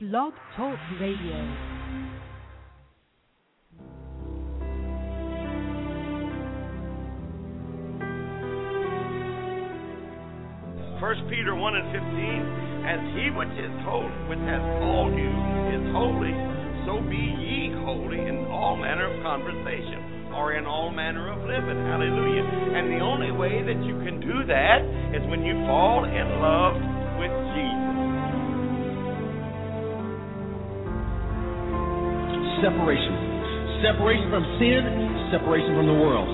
Blog Talk Radio. 1 Peter 1:15, as he which has called you is holy, so be ye holy in all manner of conversation, or in all manner of living. Hallelujah. And the only way that you can do that is when you fall in love with Jesus. Separation. Separation from sin, separation from the world.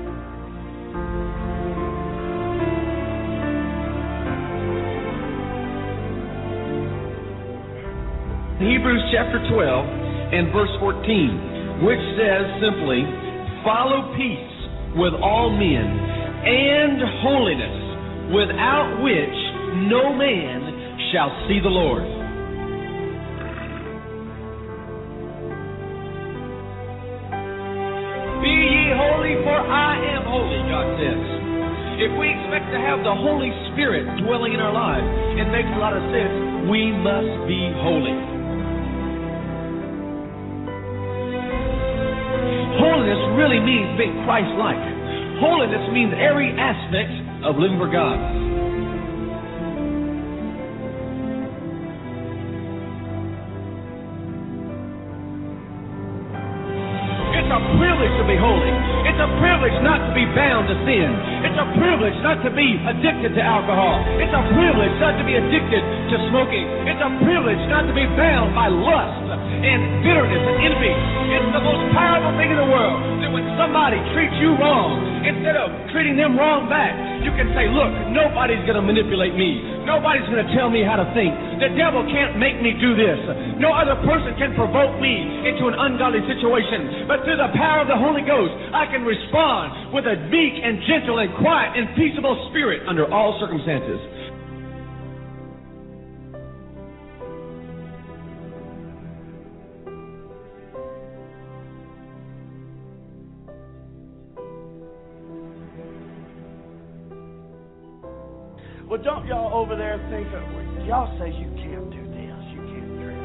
Hebrews chapter 12 and verse 14, which says simply, follow peace with all men and holiness, without which no man shall see the Lord. Be ye holy, for I am holy, God says. If we expect to have the Holy Spirit dwelling in our lives, it makes a lot of sense. We must be holy. Holiness really means being Christ-like. Holiness means every aspect of living for God. It's a privilege to be holy. It's a privilege not to be bound to sin. It's a privilege not to be addicted to alcohol. It's a privilege not to be addicted to smoking. It's a privilege not to be bound by lust and bitterness and envy. It's the most powerful thing in the world that when somebody treats you wrong, instead of treating them wrong back, you can say, look, nobody's going to manipulate me. Nobody's going to tell me how to think. The devil can't make me do this. No other person can provoke me into an ungodly situation. But through the power of the Holy Ghost, I can respond with a meek and gentle and quiet and peaceable spirit under all circumstances. Well, don't y'all over there think that y'all say you can't do this, you can't dress,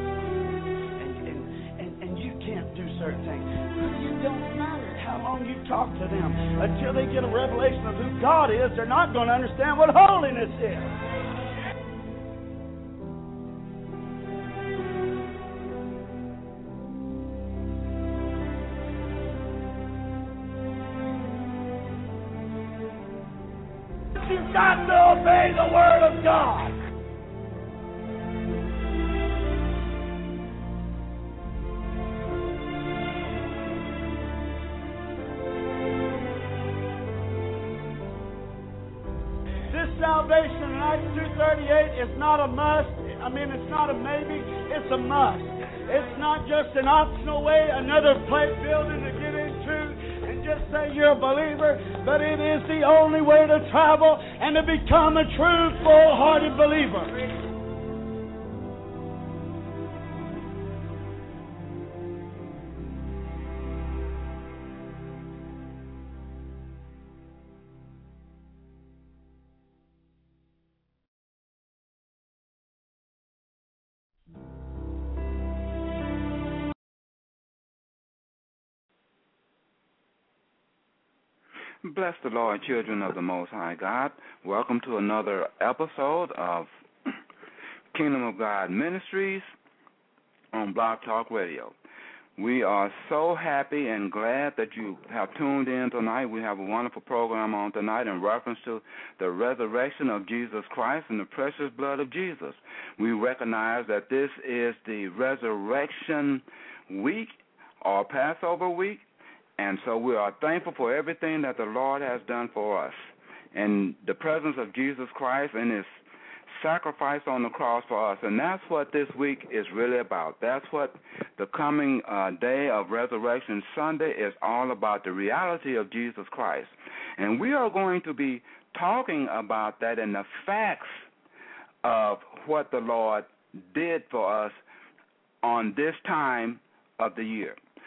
and you can't do certain things. It don't matter how long you talk to them. Until they get a revelation of who God is, they're not going to understand what holiness is. You've got to obey the Word of God. This salvation in Acts 2:38 is not a must. It's not a maybe. It's a must. It's not just an optional way, another plate building to get into. Just say you're a believer, but it is the only way to travel and to become a true, full-hearted believer. Bless the Lord, children of the Most High God. Welcome to another episode of Kingdom of God Ministries on Blog Talk Radio. We are so happy and glad that you have tuned in tonight. We have a wonderful program on tonight in reference to the resurrection of Jesus Christ and the precious blood of Jesus. We recognize that this is the resurrection week or Passover week. And so we are thankful for everything that the Lord has done for us. And the presence of Jesus Christ and His sacrifice on the cross for us. And that's what this week is really about. That's what the coming day of Resurrection Sunday is all about, the reality of Jesus Christ. And we are going to be talking about that and the facts of what the Lord did for us on this time of the year.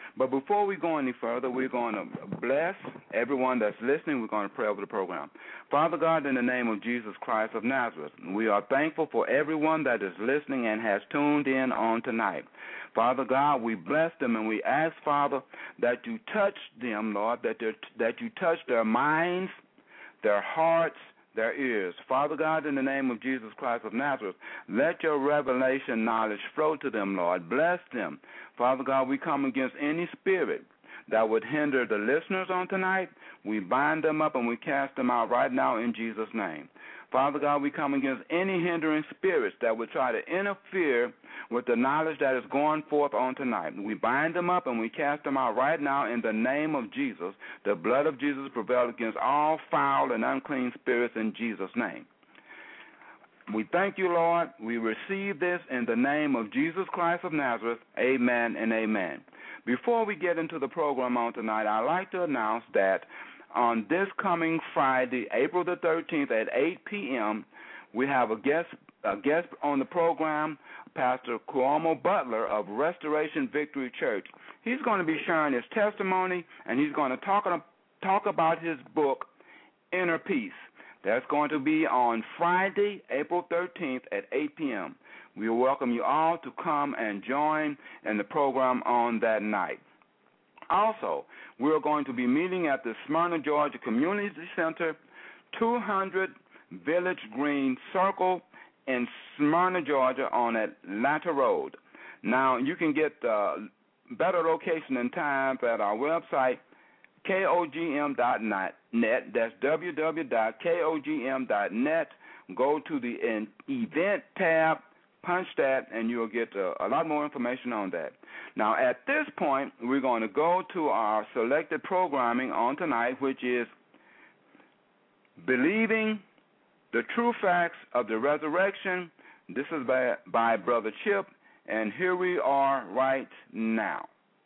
But before we go any further, we're going to bless everyone that's listening. We're going to pray over the program. Father God, in the name of Jesus Christ of Nazareth, we are thankful for everyone that is listening and has tuned in on tonight. Father God, we bless them and we ask, Father, that you touch them, Lord, that you touch their minds, their hearts, their ears. Father God, in the name of Jesus Christ of Nazareth, let your revelation knowledge flow to them, Lord. Bless them. Father God, we come against any spirit that would hinder the listeners on tonight. We bind them up and we cast them out right now in Jesus' name. Father God, we come against any hindering spirits that would try to interfere with the knowledge that is going forth on tonight. We bind them up and we cast them out right now in the name of Jesus. The blood of Jesus prevails against all foul and unclean spirits in Jesus' name. We thank you, Lord. We receive this in the name of Jesus Christ of Nazareth. Amen and amen. Before we get into the program on tonight, I'd like to announce that on this coming Friday, April the 13th at 8 p.m., we have a guest on the program, Pastor Cuomo Butler of Restoration Victory Church. He's going to be sharing his testimony, and he's going to talk about his book, Inner Peace. That's going to be on Friday, April 13th at 8 p.m. We welcome you all to come and join in the program on that night. Also, we're going to be meeting at the Smyrna, Georgia Community Center, 200 Village Green Circle in Smyrna, Georgia on Atlanta Road. Now, you can get better location and time at our website, KOGM.net. That's www.kogm.net. Go to the event tab, punch that, and you'll get a lot more information on that. Now, at this point, we're going to go to our selected programming on tonight, which is Believing the True Facts of the Resurrection. This is by Brother Chip, and here we are right now.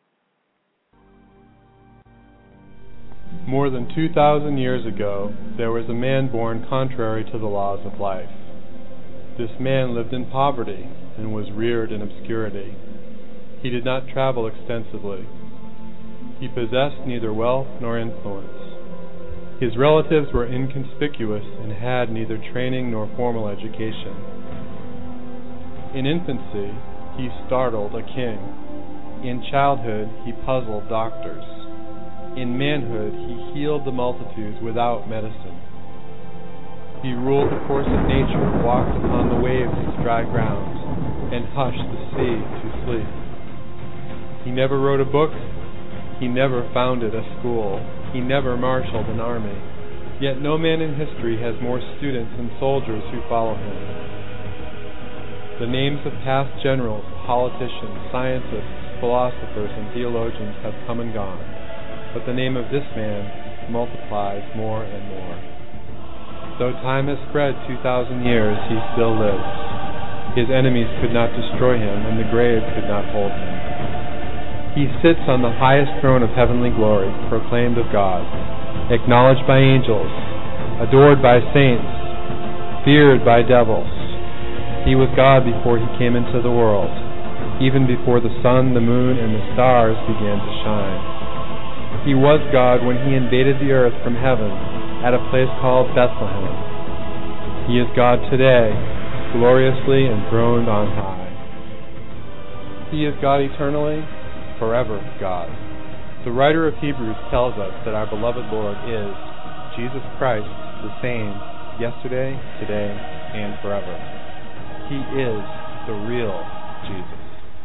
More than 2,000 years ago, there was a man born contrary to the laws of life. This man lived in poverty and was reared in obscurity. He did not travel extensively. He possessed neither wealth nor influence. His relatives were inconspicuous and had neither training nor formal education. In infancy, he startled a king. In childhood, he puzzled doctors. In manhood, he healed the multitudes without medicine. He ruled the course of nature, walked upon the waves of dry ground, and hushed the sea to sleep. He never wrote a book. He never founded a school. He never marshaled an army. Yet no man in history has more students and soldiers who follow him. The names of past generals, politicians, scientists, philosophers, and theologians have come and gone, but the name of this man multiplies more and more. Though time has spread 2,000 years, he still lives. His enemies could not destroy him, and the grave could not hold him. He sits on the highest throne of heavenly glory, proclaimed of God, acknowledged by angels, adored by saints, feared by devils. He was God before he came into the world, even before the sun, the moon, and the stars began to shine. He was God when he invaded the earth from heaven at a place called Bethlehem. He is God today, gloriously enthroned on high. He is God eternally, forever God. The writer of Hebrews tells us that our beloved Lord is Jesus Christ, the same yesterday, today, and forever. He is the real Jesus.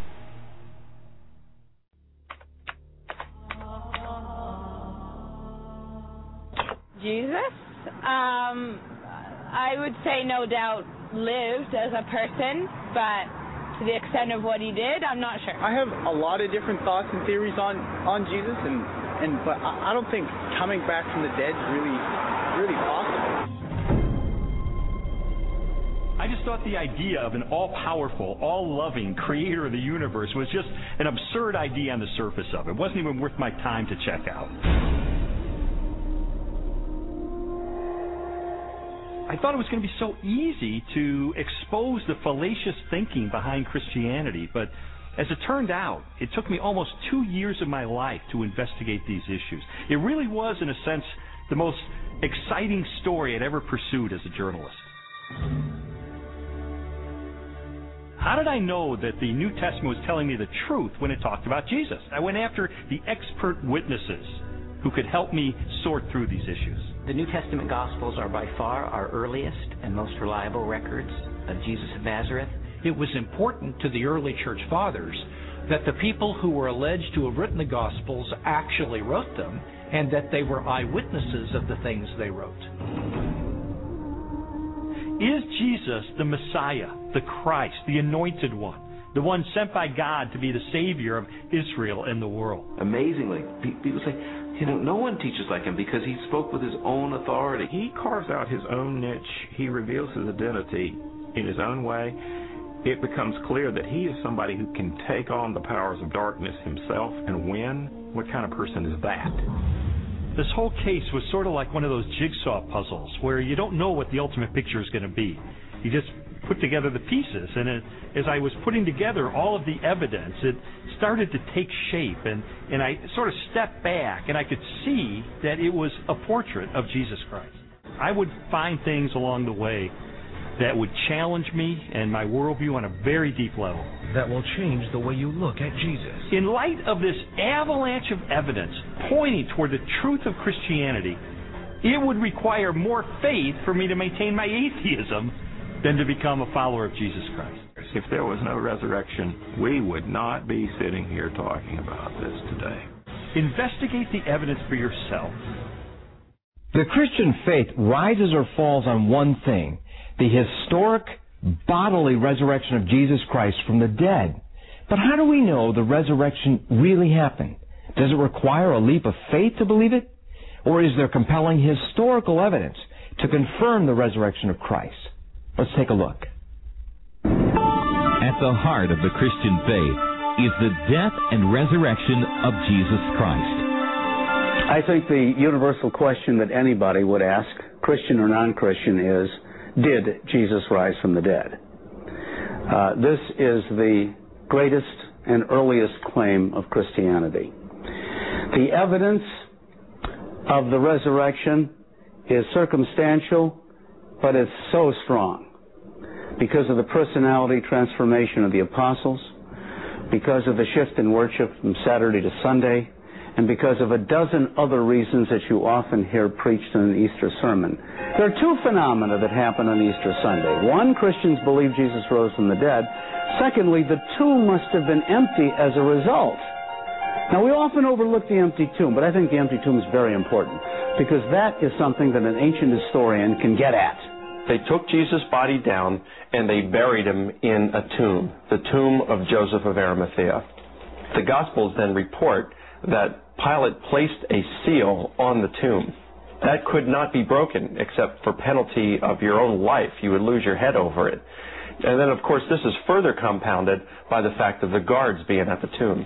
Jesus, I would say no doubt lived as a person, but to the extent of what he did, I'm not sure. I have a lot of different thoughts and theories on Jesus, but I don't think coming back from the dead is really possible. I just thought the idea of an all-powerful, all-loving creator of the universe was just an absurd idea on the surface of it. It wasn't even worth my time to check out. I thought it was going to be so easy to expose the fallacious thinking behind Christianity, but As it turned out, it took me almost 2 years of my life to investigate these issues. It really was, in a sense, the most exciting story I'd ever pursued as a journalist. How did I know that the New Testament was telling me the truth when it talked about Jesus? I went after the expert witnesses who could help me sort through these issues. The New Testament Gospels are by far our earliest and most reliable records of Jesus of Nazareth. It was important to the early church fathers that the people who were alleged to have written the Gospels actually wrote them, and that they were eyewitnesses of the things they wrote. Is Jesus the Messiah, the Christ, the Anointed One, the one sent by God to be the Savior of Israel and the world? Amazingly, people say, no one teaches like him because he spoke with his own authority. He carves out his own niche. He reveals his identity in his own way. It becomes clear that he is somebody who can take on the powers of darkness himself and win. What kind of person is that? This whole case was sort of like one of those jigsaw puzzles where you don't know what the ultimate picture is going to be. You just put together the pieces, and as I was putting together all of the evidence, it started to take shape, and I sort of stepped back, and I could see that it was a portrait of Jesus Christ. I would find things along the way that would challenge me and my worldview on a very deep level. That will change the way you look at Jesus. In light of this avalanche of evidence pointing toward the truth of Christianity, it would require more faith for me to maintain my atheism than to become a follower of Jesus Christ. If there was no resurrection, we would not be sitting here talking about this today. Investigate the evidence for yourself. The Christian faith rises or falls on one thing: the historic bodily resurrection of Jesus Christ from the dead. But how do we know the resurrection really happened? Does it require a leap of faith to believe it? Or is there compelling historical evidence to confirm the resurrection of Christ? Let's take a look. At the heart of the Christian faith is the death and resurrection of Jesus Christ. I think the universal question that anybody would ask, Christian or non-Christian, is, did Jesus rise from the dead? This is the greatest and earliest claim of Christianity. The evidence of the resurrection is circumstantial, but it's so strong because of the personality transformation of the apostles, because of the shift in worship from Saturday to Sunday, and because of a dozen other reasons that you often hear preached in an Easter sermon. There are two phenomena that happen on Easter Sunday. One, Christians believe Jesus rose from the dead. Secondly, the tomb must have been empty as a result. Now, we often overlook the empty tomb, but I think the empty tomb is very important because that is something that an ancient historian can get at. They took Jesus' body down and they buried him in a tomb, the tomb of Joseph of Arimathea. The Gospels then report that Pilate placed a seal on the tomb. That could not be broken except for penalty of your own life. You would lose your head over it. And then, of course, this is further compounded by the fact of the guards being at the tomb.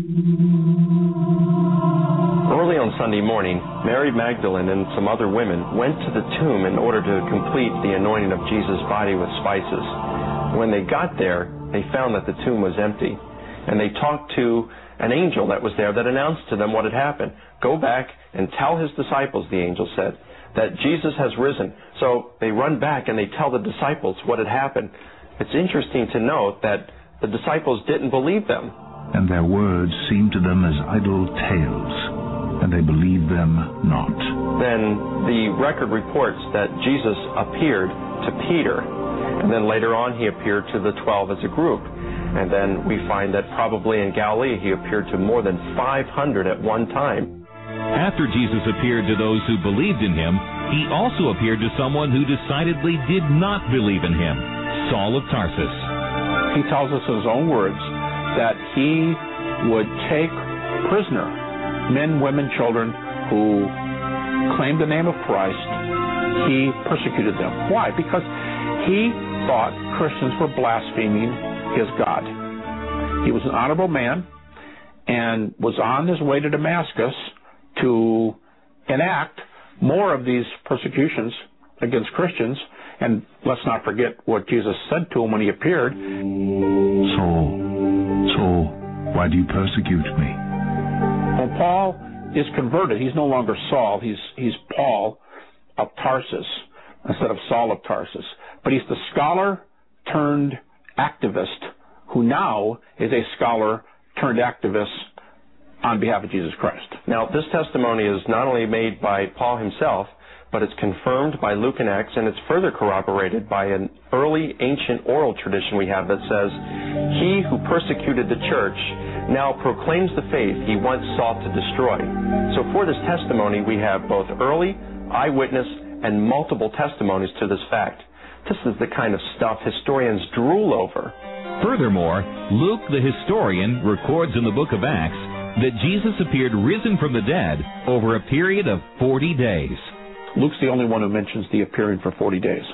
Early on Sunday morning, Mary Magdalene and some other women went to the tomb in order to complete the anointing of Jesus' body with spices. When they got there, they found that the tomb was empty. And they talked to an angel that was there that announced to them what had happened. Go back and tell his disciples, the angel said, that Jesus has risen. So they run back and they tell the disciples what had happened. It's interesting to note that the disciples didn't believe them. And their words seemed to them as idle tales, and they believed them not. Then the record reports that Jesus appeared to Peter, and then later on he appeared to the 12 as a group. And then we find that probably in Galilee he appeared to more than 500 at one time. After Jesus appeared to those who believed in him, he also appeared to someone who decidedly did not believe in him, Saul of Tarsus. He tells us in his own words that he would take prisoner men, women, children who claimed the name of Christ. He persecuted them. Why? Because he thought Christians were blaspheming his God. He was an honorable man and was on his way to Damascus to enact more of these persecutions against Christians. And let's not forget what Jesus said to him when he appeared. Saul, Saul, why do you persecute me? When Paul is converted, he's no longer Saul, he's Paul of Tarsus instead of Saul of Tarsus. But he's the scholar turned activist who now is a scholar turned activist on behalf of Jesus Christ. Now, this testimony is not only made by Paul himself, but it's confirmed by Luke and Acts, and it's further corroborated by an early ancient oral tradition we have that says, "He who persecuted the church now proclaims the faith he once sought to destroy." So for this testimony, we have both early, eyewitness, and multiple testimonies to this fact. This is the kind of stuff historians drool over. Furthermore, Luke the historian records in the book of Acts that Jesus appeared risen from the dead over a period of 40 days. Luke's the only one who mentions the appearing for 40 days.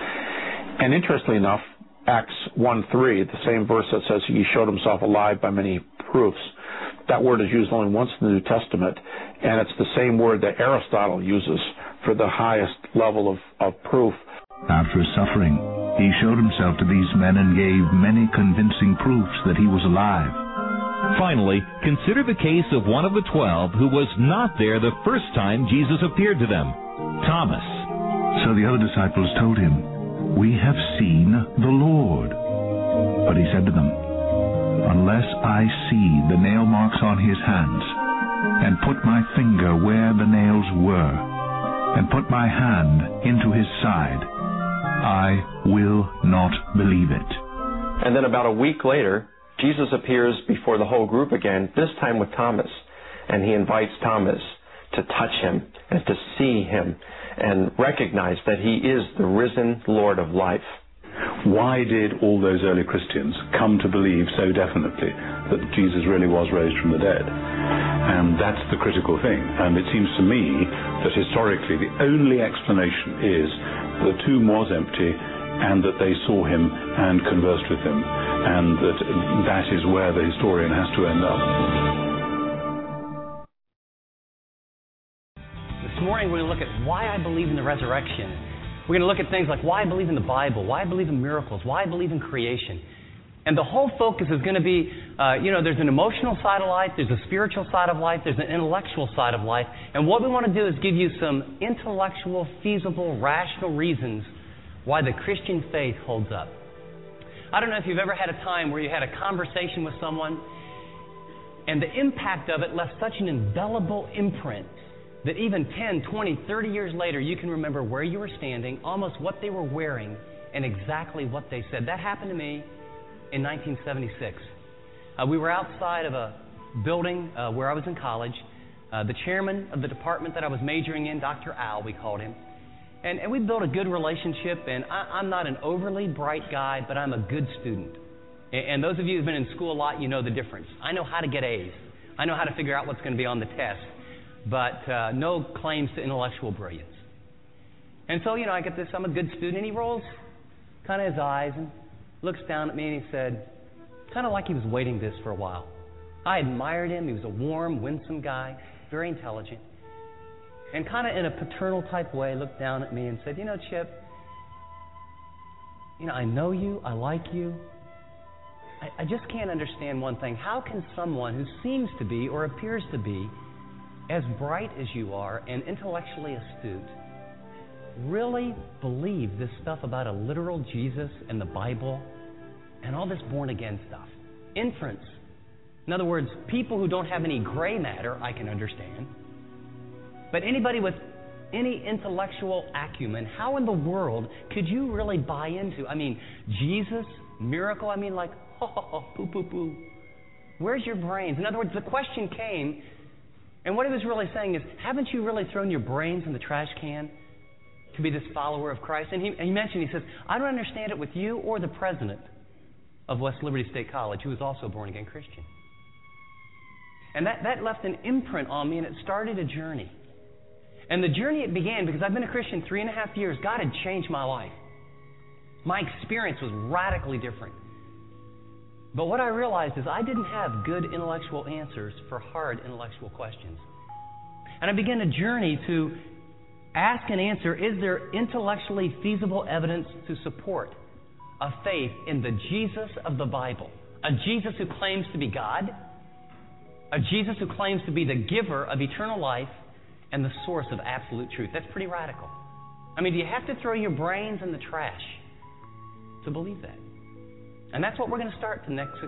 And interestingly enough, Acts 1:3, the same verse that says he showed himself alive by many proofs, that word is used only once in the New Testament, and it's the same word that Aristotle uses for the highest level of proof. After his suffering, he showed himself to these men and gave many convincing proofs that he was alive. Finally, consider the case of one of the 12 who was not there the first time Jesus appeared to them, Thomas. So the other disciples told him, "We have seen the Lord." But he said to them, "Unless I see the nail marks on his hands, and put my finger where the nails were, and put my hand into his side, I will not believe it." And then about a week later, Jesus appears before the whole group again, this time with Thomas, and he invites Thomas to touch him and to see him and recognize that he is the risen Lord of life. Why did all those early Christians come to believe so definitely that Jesus really was raised from the dead? And that's the critical thing. And it seems to me that historically the only explanation is the tomb was empty and that they saw him and conversed with him, and that is where the historian has to end up. This morning we're going to look at why I believe in the resurrection. We're going to look at things like why I believe in the Bible, why I believe in miracles, why I believe in creation. And the whole focus is going to be, there's an emotional side of life, there's a spiritual side of life, there's an intellectual side of life. And what we want to do is give you some intellectual, feasible, rational reasons why the Christian faith holds up. I don't know if you've ever had a time where you had a conversation with someone and the impact of it left such an indelible imprint that even 10, 20, 30 years later you can remember where you were standing, almost what they were wearing, and exactly what they said. That happened to me in 1976. We were outside of a building where I was in college. The chairman of the department that I was majoring in, Dr. Al, we called him. And we built a good relationship, and I'm not an overly bright guy, but I'm a good student. And those of you who've been in school a lot, you know the difference. I know how to get A's. I know how to figure out what's going to be on the test, but no claims to intellectual brilliance. And so, I get this, I'm a good student, and he rolls kind of his eyes and looks down at me, and he said, kind of like he was waiting this for a while. I admired him. He was a warm, winsome guy, very intelligent. And kind of in a paternal type way, looked down at me and said, Chip, I know you, I like you. I just can't understand one thing. How can someone who seems to be or appears to be as bright as you are and intellectually astute really believe this stuff about a literal Jesus and the Bible and all this born-again stuff? Inference. In other words, people who don't have any gray matter, I can understand. But anybody with any intellectual acumen, how in the world could you really buy into? Jesus, miracle, poo, poo, poo. Where's your brains? In other words, the question came, and what he was really saying is, haven't you really thrown your brains in the trash can to be this follower of Christ? And he says, I don't understand it with you or the president of West Liberty State College, who is also a born-again Christian. And that left an imprint on me, and it started a journey. And the journey, it began because I've been a Christian 3.5 years. God had changed my life. My experience was radically different. But what I realized is I didn't have good intellectual answers for hard intellectual questions. And I began a journey to ask and answer, is there intellectually feasible evidence to support a faith in the Jesus of the Bible? A Jesus who claims to be God, A Jesus who claims to be the giver of eternal life and the source of absolute truth. That's pretty radical. I mean, do you have to throw your brains in the trash to believe that? And that's what we're going to start the next 6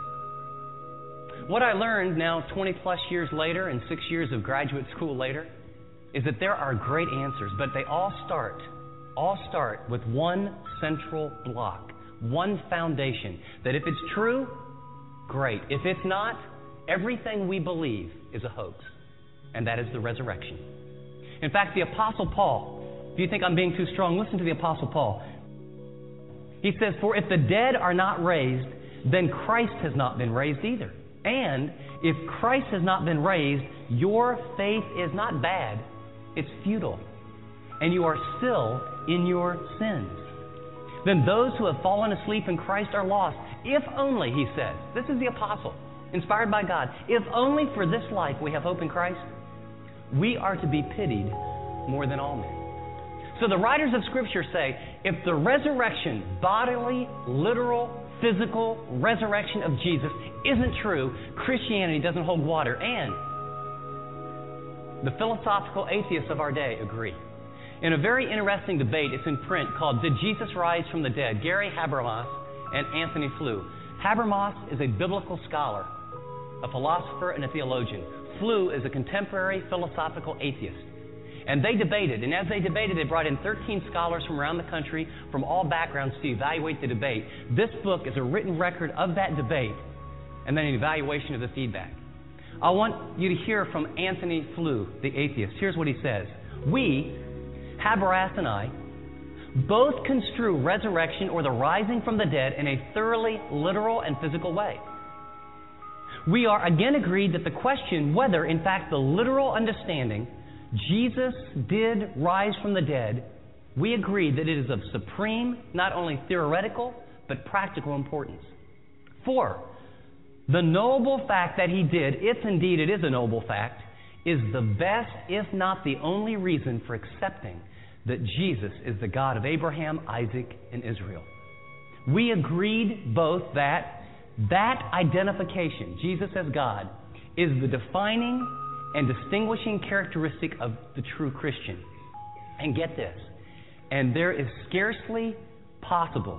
weeks. What I learned now 20 plus years later and 6 years of graduate school later is that there are great answers, but they all start with one central block, one foundation, that if it's true, great. If it's not, everything we believe is a hoax, and that is the resurrection. In fact, the Apostle Paul, if you think I'm being too strong, listen to the Apostle Paul. He says, "For if the dead are not raised, then Christ has not been raised either. And if Christ has not been raised, your faith is not bad, it's futile, and you are still in your sins. Then those who have fallen asleep in Christ are lost. If only," he says, this is the apostle, inspired by God, "if only for this life we have hope in Christ, we are to be pitied more than all men." So the writers of Scripture say, if the resurrection, bodily, literal, physical resurrection of Jesus isn't true, Christianity doesn't hold water. And the philosophical atheists of our day agree. In a very interesting debate, it's in print, called "Did Jesus Rise from the Dead?" Gary Habermas and Anthony Flew. Habermas is a biblical scholar, a philosopher, and a theologian. Flew is a contemporary philosophical atheist. And they debated, and as they debated, they brought in 13 scholars from around the country, from all backgrounds, to evaluate the debate. This book is a written record of that debate, and then an evaluation of the feedback. I want you to hear from Anthony Flew, the atheist. Here's what he says. "We, Habermas and I, both construe resurrection or the rising from the dead in a thoroughly literal and physical way. We are again agreed that the question whether, in fact, the literal understanding Jesus did rise from the dead, we agree that it is of supreme, not only theoretical, but practical importance. For the knowable fact that he did, if indeed it is a knowable fact, is the best, if not the only reason for accepting that Jesus is the God of Abraham, Isaac, and Israel. We agreed both that identification, Jesus as God, is the defining and distinguishing characteristic of the true Christian. And get this, and it is scarcely possible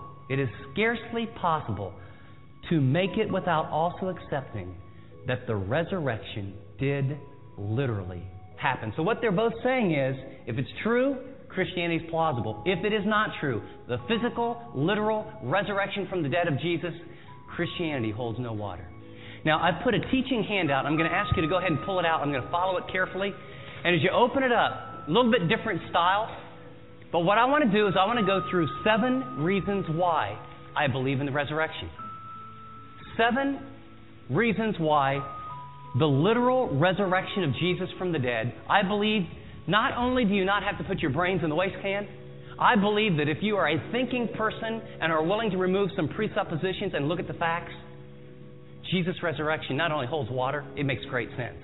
to make it without also accepting that the resurrection did literally happen." So what they're both saying is, if it's true, Christianity is plausible. If it is not true, the physical, literal resurrection from the dead of Jesus, Christianity holds no water. Now, I've put a teaching handout. I'm going to ask you to go ahead and pull it out. I'm going to follow it carefully. And as you open it up, a little bit different style. But what I want to do is I want to go through 7 reasons why I believe in the resurrection. 7 reasons why the literal resurrection of Jesus from the dead, I believe not only do you not have to put your brains in the waste can, I believe that if you are a thinking person and are willing to remove some presuppositions and look at the facts, Jesus' resurrection not only holds water, it makes great sense.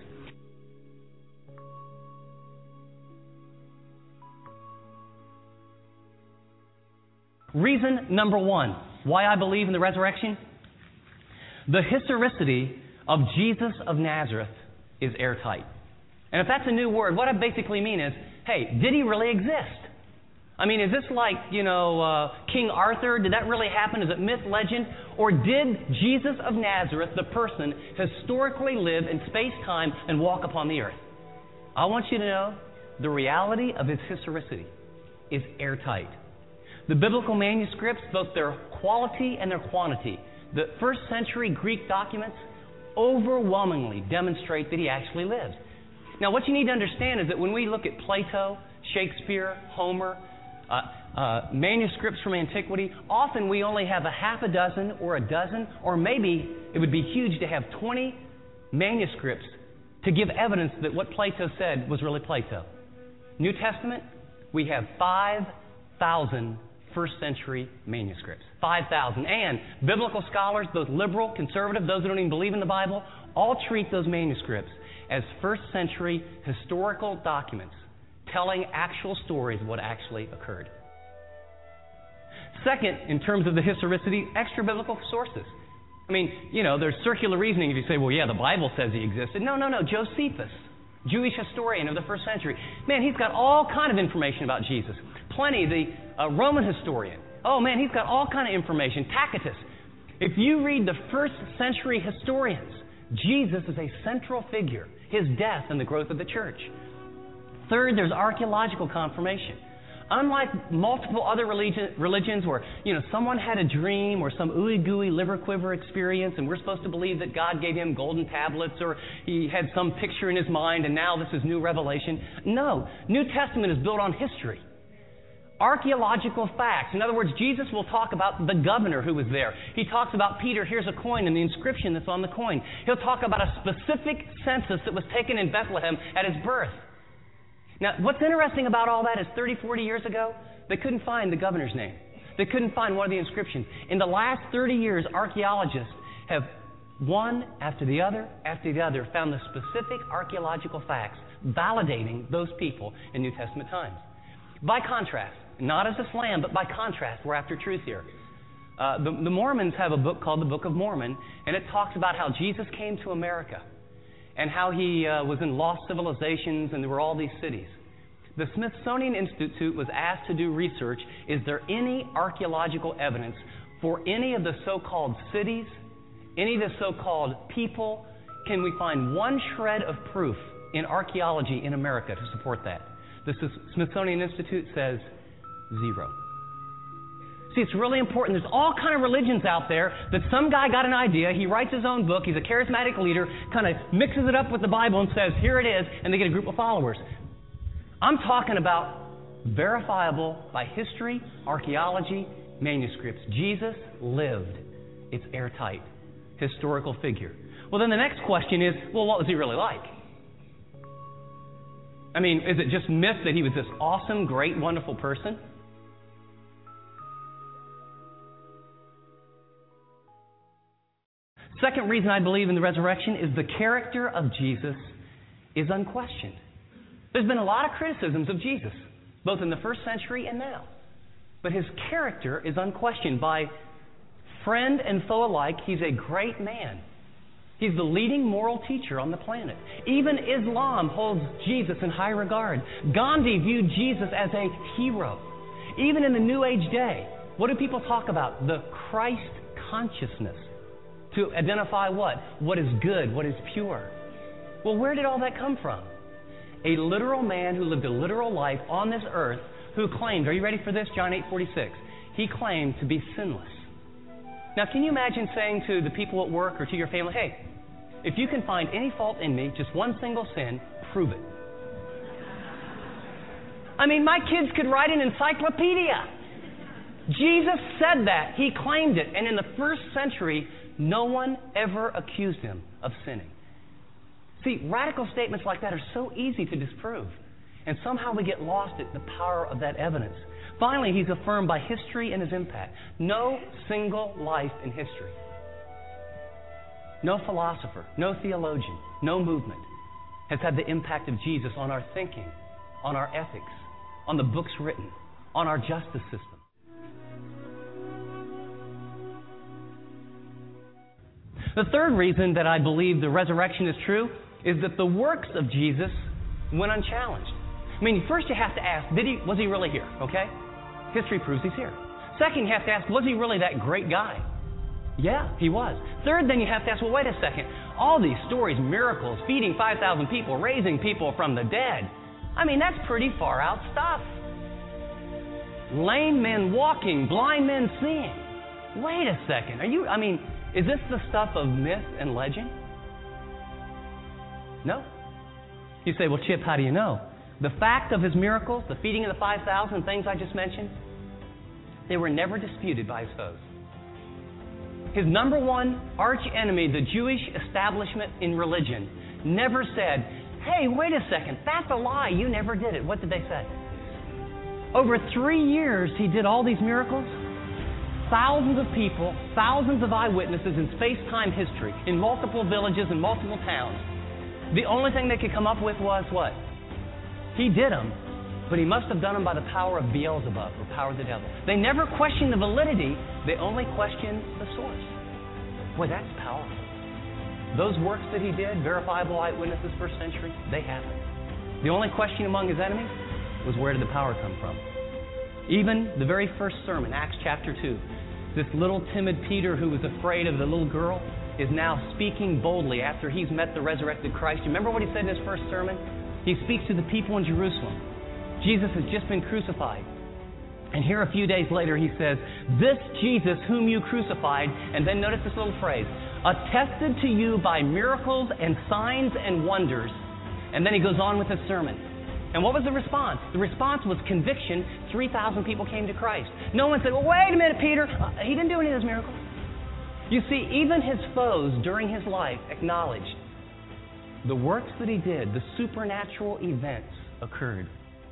Reason number 1, why I believe in the resurrection. The historicity of Jesus of Nazareth is airtight. And if that's a new word, what I basically mean is, hey, did he really exist? I mean, is this like, King Arthur? Did that really happen? Is it myth, legend? Or did Jesus of Nazareth, the person, historically live in space-time and walk upon the earth? I want you to know the reality of his historicity is airtight. The biblical manuscripts, both their quality and their quantity, the first century Greek documents overwhelmingly demonstrate that he actually lived. Now, what you need to understand is that when we look at Plato, Shakespeare, Homer, manuscripts from antiquity, often we only have a half a dozen or a dozen, or maybe it would be huge to have 20 manuscripts to give evidence that what Plato said was really Plato. New Testament, we have 5,000 first century manuscripts. 5,000. And biblical scholars, both liberal, conservative, those who don't even believe in the Bible, all treat those manuscripts as first century historical documents telling actual stories of what actually occurred. Second, in terms of the historicity, extra biblical sources. I mean, there's circular reasoning if you say, well, yeah, the Bible says he existed. No. Josephus, Jewish historian of the first century. Man, he's got all kind of information about Jesus. Pliny, the Roman historian. Oh, man, he's got all kind of information. Tacitus. If you read the first century historians, Jesus is a central figure, his death and the growth of the church. Third, there's archaeological confirmation. Unlike multiple other religions where, someone had a dream or some ooey-gooey liver quiver experience and we're supposed to believe that God gave him golden tablets or he had some picture in his mind and now this is new revelation. No. New Testament is built on history. Archaeological facts. In other words, Jesus will talk about the governor who was there. He talks about Peter, here's a coin and the inscription that's on the coin. He'll talk about a specific census that was taken in Bethlehem at his birth. Now, what's interesting about all that is 30, 40 years ago, they couldn't find the governor's name. They couldn't find one of the inscriptions. In the last 30 years, archaeologists have one after the other found the specific archaeological facts validating those people in New Testament times. By contrast, not as a slam, but by contrast, we're after truth here. The Mormons have a book called the Book of Mormon, and it talks about how Jesus came to America and how he was in lost civilizations and there were all these cities. The Smithsonian Institute was asked to do research. Is there any archaeological evidence for any of the so-called cities, any of the so-called people? Can we find one shred of proof in archaeology in America to support that? The Smithsonian Institute says 0. See, it's really important. There's all kind of religions out there that some guy got an idea, he writes his own book, he's a charismatic leader, kind of mixes it up with the Bible and says, here it is, and they get a group of followers. I'm talking about verifiable by history, archaeology, manuscripts. Jesus lived. It's airtight. Historical figure. Well, then the next question is, well, what was he really like? I mean, is it just myth that he was this awesome, great, wonderful person? Second reason I believe in the resurrection is the character of Jesus is unquestioned. There's been a lot of criticisms of Jesus, both in the first century and now. But his character is unquestioned by friend and foe alike. He's a great man. He's the leading moral teacher on the planet. Even Islam holds Jesus in high regard. Gandhi viewed Jesus as a hero. Even in the New Age day, what do people talk about? The Christ consciousness. To identify what? What is good, what is pure. Well, where did all that come from? A literal man who lived a literal life on this earth who claimed, are you ready for this? John 8:46. He claimed to be sinless. Now, can you imagine saying to the people at work or to your family, hey, if you can find any fault in me, just one single sin, prove it. I mean, my kids could write an encyclopedia. Jesus said that. He claimed it. And in the first century, no one ever accused him of sinning. See, radical statements like that are so easy to disprove. And somehow we get lost at the power of that evidence. Finally, he's affirmed by history and his impact. No single life in history, no philosopher, no theologian, no movement has had the impact of Jesus on our thinking, on our ethics, on the books written, on our justice system. The third reason that I believe the resurrection is true is that the works of Jesus went unchallenged. I mean, first you have to ask, was he really here? Okay? History proves he's here. Second, you have to ask, was he really that great guy? Yeah, he was. Third, then you have to ask, well, wait a second. All these stories, miracles, feeding 5,000 people, raising people from the dead. I mean, that's pretty far out stuff. Lame men walking, blind men seeing. Wait a second. Is this the stuff of myth and legend? No. You say, well, Chip, how do you know? The fact of his miracles, the feeding of the 5,000, things I just mentioned, they were never disputed by his foes. His number one arch enemy, the Jewish establishment in religion, never said, hey, wait a second, that's a lie, you never did it. What did they say? Over 3 years, he did all these miracles. Thousands of people, thousands of eyewitnesses in space-time history, in multiple villages and multiple towns. The only thing they could come up with was what? He did them, but he must have done them by the power of Beelzebub, or power of the devil. They never questioned the validity, they only questioned the source. Boy, that's powerful. Those works that he did, verifiable eyewitnesses first century, they happened. The only question among his enemies was, where did the power come from? Even the very first sermon, Acts chapter 2, this little timid Peter who was afraid of the little girl is now speaking boldly after he's met the resurrected Christ. You remember what he said in his first sermon? He speaks to the people in Jerusalem. Jesus has just been crucified. And here a few days later he says, "This Jesus whom you crucified," and then notice this little phrase, "attested to you by miracles and signs and wonders." And then he goes on with his sermon. And what was the response? The response was conviction. 3,000 people came to Christ. No one said, "Well, wait a minute, Peter. He didn't do any of those miracles." You see, even his foes during his life acknowledged the works that he did, the supernatural events occurred.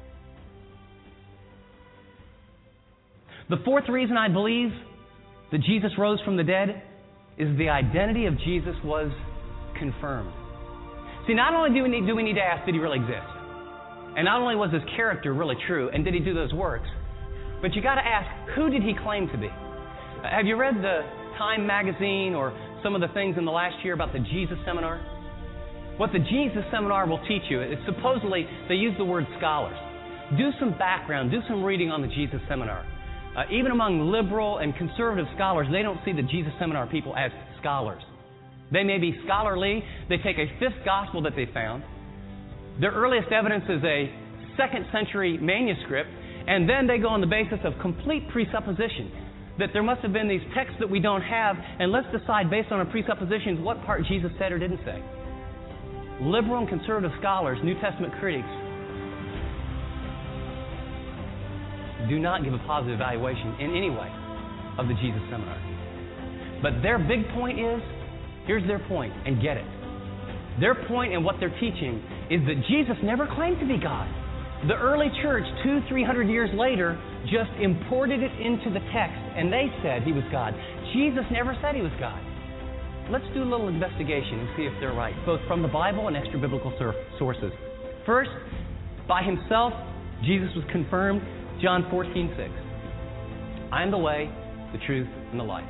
The fourth reason I believe that Jesus rose from the dead is the identity of Jesus was confirmed. See, not only do we need to ask, did he really exist? And not only was his character really true, and did he do those works, but you got to ask, who did he claim to be? Have you read the Time magazine or some of the things in the last year about the Jesus Seminar? What the Jesus Seminar will teach you is supposedly, they use the word scholars. Do some background, do some reading on the Jesus Seminar. Even among liberal and conservative scholars, they don't see the Jesus Seminar people as scholars. They may be scholarly. They take a fifth gospel that they found. Their earliest evidence is a 2nd century manuscript, and then they go on the basis of complete presupposition that there must have been these texts that we don't have, and let's decide based on our presuppositions what part Jesus said or didn't say. Liberal and conservative scholars, New Testament critics, do not give a positive evaluation in any way of the Jesus Seminar. But their big point is, here's their point, and get it. Their point and what they're teaching is that Jesus never claimed to be God. The early church, 200-300 years later, just imported it into the text, and they said he was God. Jesus never said he was God. Let's do a little investigation and see if they're right, both from the Bible and extra-biblical sources. First, by himself, Jesus was confirmed, John 14:6. I am the way, the truth, and the life.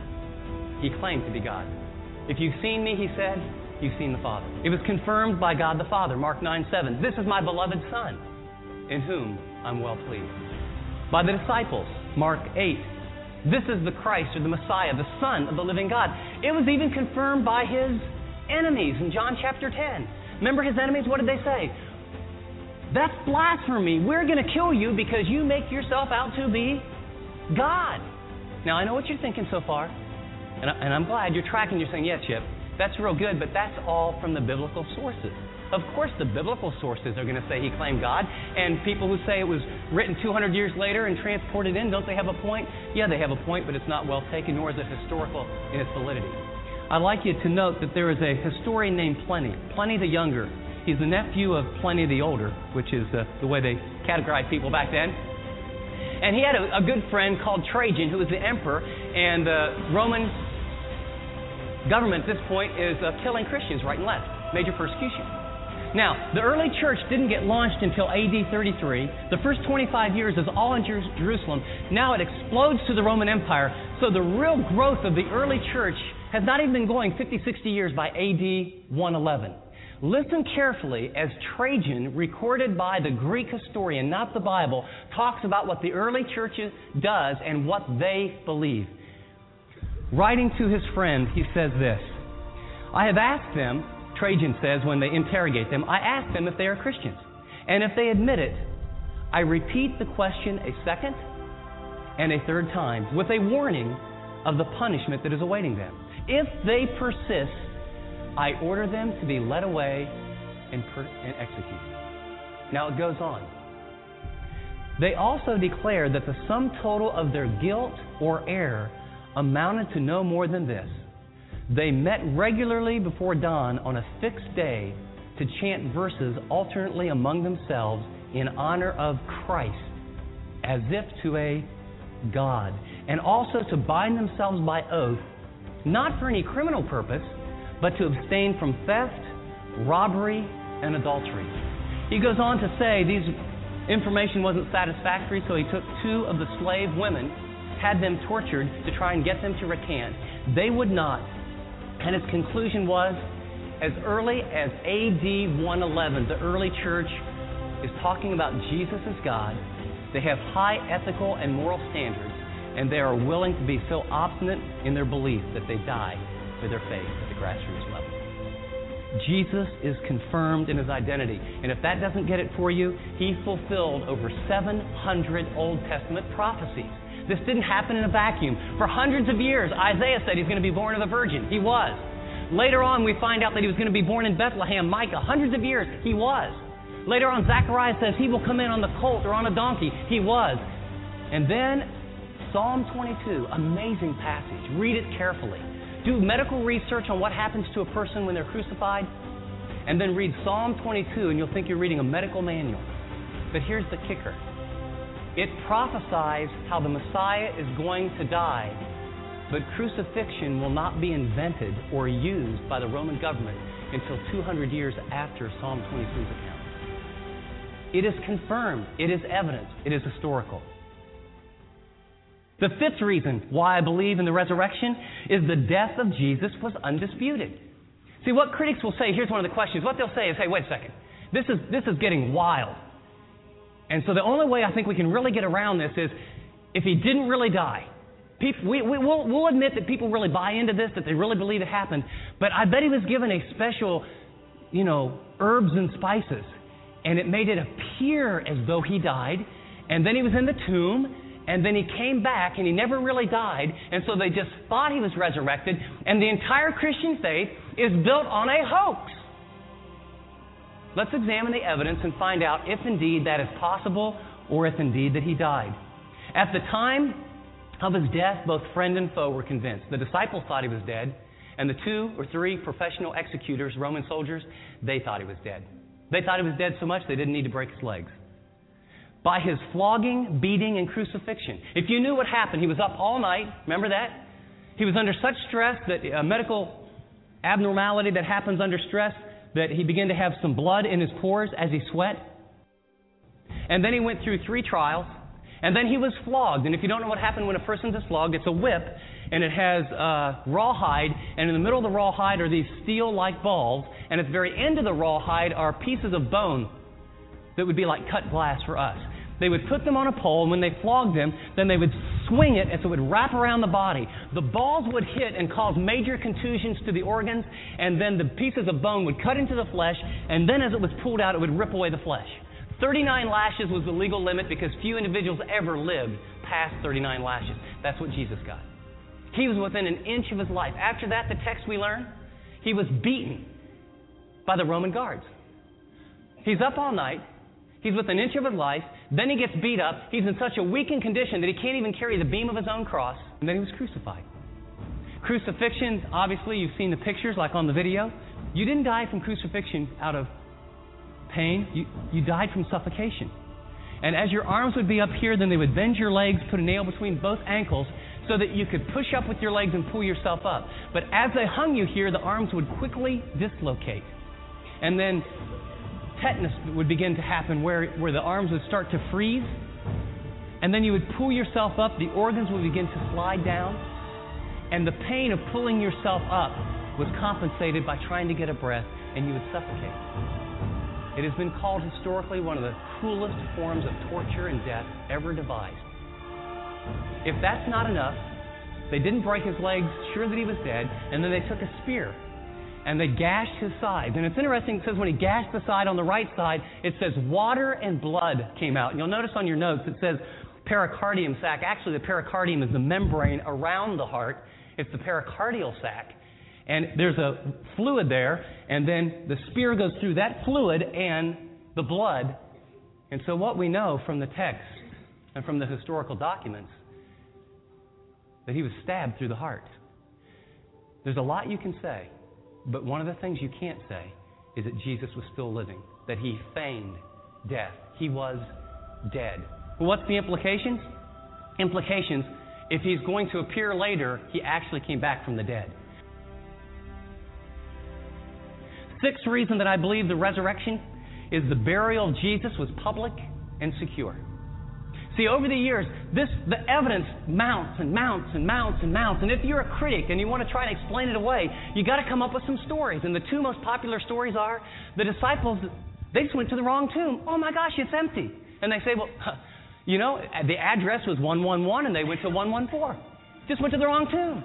He claimed to be God. If you've seen me, he said, you've seen the Father. It was confirmed by God the Father, Mark 9:7. This is my beloved Son, in whom I'm well pleased. By the disciples, Mark 8. This is the Christ, or the Messiah, the Son of the living God. It was even confirmed by his enemies in John chapter 10. Remember his enemies? What did they say? That's blasphemy. We're going to kill you because you make yourself out to be God. Now, I know what you're thinking so far, and I'm glad you're tracking. You're saying, yeah, Chip, that's real good, but that's all from the biblical sources. Of course, the biblical sources are going to say he claimed God, and people who say it was written 200 years later and transported in, don't they have a point? Yeah, they have a point, but it's not well taken, nor is it historical in its validity. I'd like you to note that there is a historian named Pliny, Pliny the Younger. He's the nephew of Pliny the Older, which is the way they categorized people back then. And he had a good friend called Trajan, who was the emperor, and the Roman government at this point is killing Christians right and left. Major persecution. Now, the early church didn't get launched until AD 33. The first 25 years is all in Jerusalem. Now it explodes to the Roman Empire. So the real growth of the early church has not even been going 50, 60 years by AD 111. Listen carefully as Trajan, recorded by the Greek historian, not the Bible, talks about what the early church does and what they believe. Writing to his friends, he says this, I have asked them, Trajan says when they interrogate them, I ask them if they are Christians. And if they admit it, I repeat the question a second and a third time with a warning of the punishment that is awaiting them. If they persist, I order them to be led away and executed. Now it goes on. They also declare that the sum total of their guilt or error amounted to no more than this. They met regularly before dawn on a fixed day to chant verses alternately among themselves in honor of Christ, as if to a God, and also to bind themselves by oath, not for any criminal purpose, but to abstain from theft, robbery, and adultery. He goes on to say these information wasn't satisfactory, so he took 2 of the slave women, had them tortured to try and get them to recant. They would not, And his conclusion was, as early as AD 111, the early church is talking about Jesus as God. They have high ethical and moral standards, and they are willing to be so obstinate in their belief that they die for their faith at the grassroots level. Jesus is confirmed in his identity. And if that doesn't get it for you, he fulfilled over 700 Old Testament prophecies. This didn't happen in a vacuum. For hundreds of years, Isaiah said he's going to be born of a virgin. He was. Later on, we find out that he was going to be born in Bethlehem. Micah, hundreds of years, he was. Later on, Zechariah says he will come in on the colt or on a donkey. He was. And then Psalm 22, amazing passage. Read it carefully. Do medical research on what happens to a person when they're crucified, and then read Psalm 22, and you'll think you're reading a medical manual. But here's the kicker. It prophesies how the Messiah is going to die, but crucifixion will not be invented or used by the Roman government until 200 years after Psalm 22's account. It is confirmed. It is evidence. It is historical. The fifth reason why I believe in the resurrection is the death of Jesus was undisputed. See, what critics will say, here's one of the questions. What they'll say is, hey, wait a second. This is getting wild. And so the only way I think we can really get around this is if he didn't really die. We'll admit that people really buy into this, that they really believe it happened. But I bet he was given a special, herbs and spices. And it made it appear as though he died. And then he was in the tomb. And then he came back and he never really died. And so they just thought he was resurrected. And the entire Christian faith is built on a hoax. Let's examine the evidence and find out if indeed that is possible or if indeed that he died. At the time of his death, both friend and foe were convinced. The disciples thought he was dead. And the 2 or 3 professional executors, Roman soldiers, they thought he was dead. They thought he was dead so much they didn't need to break his legs. By his flogging, beating, and crucifixion. If you knew what happened, he was up all night. Remember that? He was under such stress that a medical abnormality that happens under stress that he began to have some blood in his pores as he sweat. And then he went through 3 trials. And then he was flogged. And if you don't know what happened when a person is flogged, it's a whip. And it has rawhide. And in the middle of the rawhide are these steel-like balls. And at the very end of the rawhide are pieces of bone that would be like cut glass for us. They would put them on a pole, and when they flogged them, then they would swing it, and so it would wrap around the body. The balls would hit and cause major contusions to the organs, and then the pieces of bone would cut into the flesh, and then as it was pulled out, it would rip away the flesh. 39 lashes was the legal limit because few individuals ever lived past 39 lashes. That's what Jesus got. He was within an inch of his life. After that, the text we learn, he was beaten by the Roman guards. He's up all night. He's within an inch of his life. Then he gets beat up. He's in such a weakened condition that he can't even carry the beam of his own cross. And then he was crucified. Crucifixion, obviously, you've seen the pictures like on the video. You didn't die from crucifixion out of pain. You died from suffocation. And as your arms would be up here, then they would bend your legs, put a nail between both ankles so that you could push up with your legs and pull yourself up. But as they hung you here, the arms would quickly dislocate. And then tetanus would begin to happen where the arms would start to freeze. And then you would pull yourself up. The organs would begin to slide down. And the pain of pulling yourself up was compensated by trying to get a breath, and you would suffocate. It has been called historically one of the cruelest forms of torture and death ever devised. If that's not enough, they didn't break his legs, sure that he was dead, and then they took a spear and they gashed his sides. And it's interesting, it says when he gashed the side on the right side, it says water and blood came out. And you'll notice on your notes it says pericardium sac. Actually, the pericardium is the membrane around the heart. It's the pericardial sac. And there's a fluid there, and then the spear goes through that fluid and the blood. And so what we know from the text and from the historical documents, that he was stabbed through the heart. There's a lot you can say, but one of the things you can't say is that Jesus was still living, that he feigned death. He was dead. Well, what's the implications? Implications, if he's going to appear later, he actually came back from the dead. Sixth reason that I believe the resurrection is the burial of Jesus was public and secure. See, over the years, the evidence mounts and mounts and mounts and mounts. And if you're a critic and you want to try and explain it away, you got to come up with some stories. And the two most popular stories are the disciples, they just went to the wrong tomb. Oh my gosh, it's empty. And they say, well, you know, the address was 111 and they went to 114. Just went to the wrong tomb.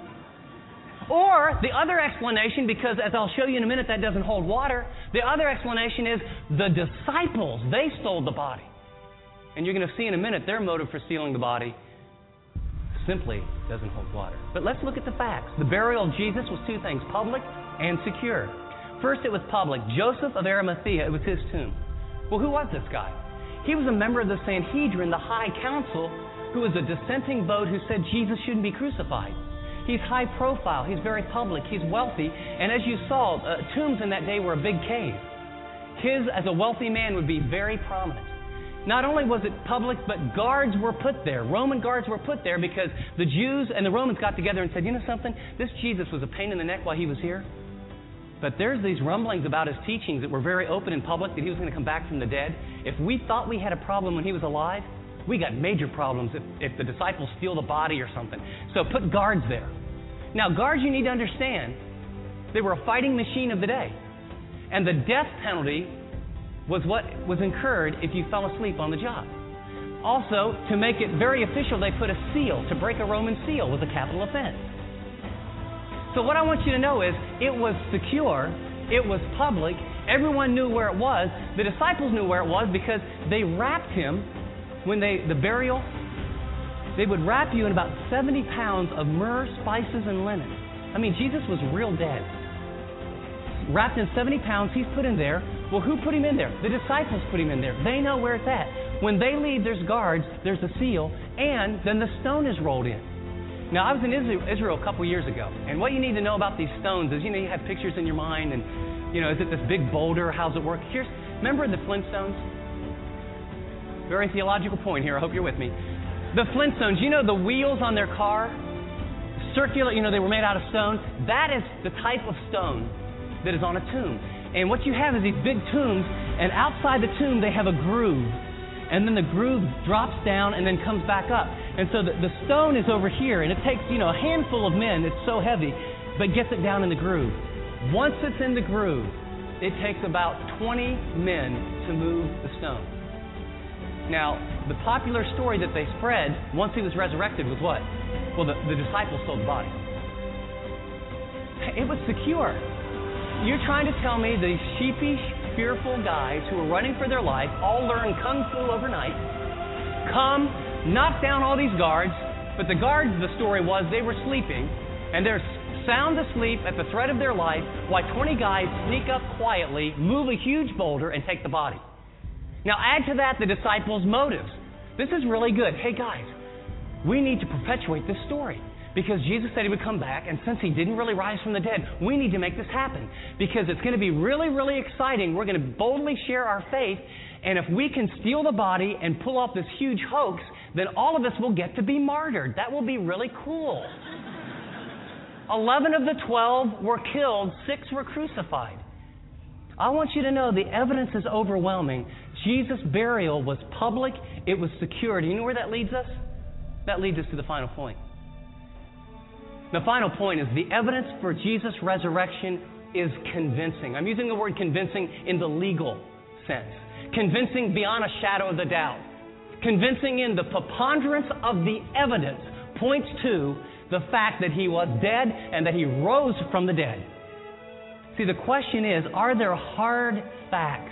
Or the other explanation, because as I'll show you in a minute, that doesn't hold water. The other explanation is the disciples, they stole the body. And you're going to see in a minute their motive for stealing the body simply doesn't hold water. But let's look at the facts. The burial of Jesus was two things, public and secure. First, it was public. Joseph of Arimathea, it was his tomb. Well, who was this guy? He was a member of the Sanhedrin, the high council, who was a dissenting vote who said Jesus shouldn't be crucified. He's high profile. He's very public. He's wealthy. And as you saw, tombs in that day were a big cave. His, as a wealthy man, would be very prominent. Not only was it public, but guards were put there. Roman guards were put there because the Jews and the Romans got together and said, you know something? This Jesus was a pain in the neck while he was here. But there's these rumblings about his teachings that were very open in public, that he was going to come back from the dead. If we thought we had a problem when he was alive, we got major problems if the disciples steal the body or something. So put guards there. Now, guards, you need to understand, they were a fighting machine of the day. And the death penalty was what was incurred if you fell asleep on the job. Also, to make it very official, they put a seal. To break a Roman seal was a capital offense. So what I want you to know is, it was secure, it was public, everyone knew where it was. The disciples knew where it was because they wrapped him. When the burial, they would wrap you in about 70 pounds of myrrh, spices, and linen. I mean, Jesus was real dead. Wrapped in 70 pounds, he's put in there. Well, who put him in there? The disciples put him in there. They know where it's at. When they leave, there's guards, there's a seal, and then the stone is rolled in. Now, I was in Israel a couple years ago, and what you need to know about these stones is, you know, you have pictures in your mind, and, you know, is it this big boulder? How's it work? Remember the Flintstones? Very theological point here. I hope you're with me. The Flintstones, you know the wheels on their car? Circular, you know, they were made out of stone. That is the type of stone that is on a tomb. And what you have is these big tombs, and outside the tomb they have a groove. And then the groove drops down and then comes back up. And so the stone is over here, and it takes, you know, a handful of men, it's so heavy, but gets it down in the groove. Once it's in the groove, it takes about 20 men to move the stone. Now, the popular story that they spread once he was resurrected was what? Well, the disciples stole the body. It was secure. You're trying to tell me these sheepish, fearful guys who were running for their life, all learned Kung Fu overnight, come, knock down all these guards, but the guards, the story was, they were sleeping, and they're sound asleep at the threat of their life, while 20 guys sneak up quietly, move a huge boulder, and take the body. Now add to that the disciples' motives. This is really good. Hey guys, we need to perpetuate this story because Jesus said he would come back, and since he didn't really rise from the dead, we need to make this happen because it's going to be really, really exciting. We're going to boldly share our faith, and if we can steal the body and pull off this huge hoax, then all of us will get to be martyred. That will be really cool. 11 of the 12 were killed, 6 were crucified. I want you to know the evidence is overwhelming. Jesus' burial was public. It was secure. Do you know where that leads us? That leads us to the final point. The final point is the evidence for Jesus' resurrection is convincing. I'm using the word convincing in the legal sense. Convincing beyond a shadow of the doubt. Convincing in the preponderance of the evidence points to the fact that he was dead and that he rose from the dead. See, the question is, are there hard facts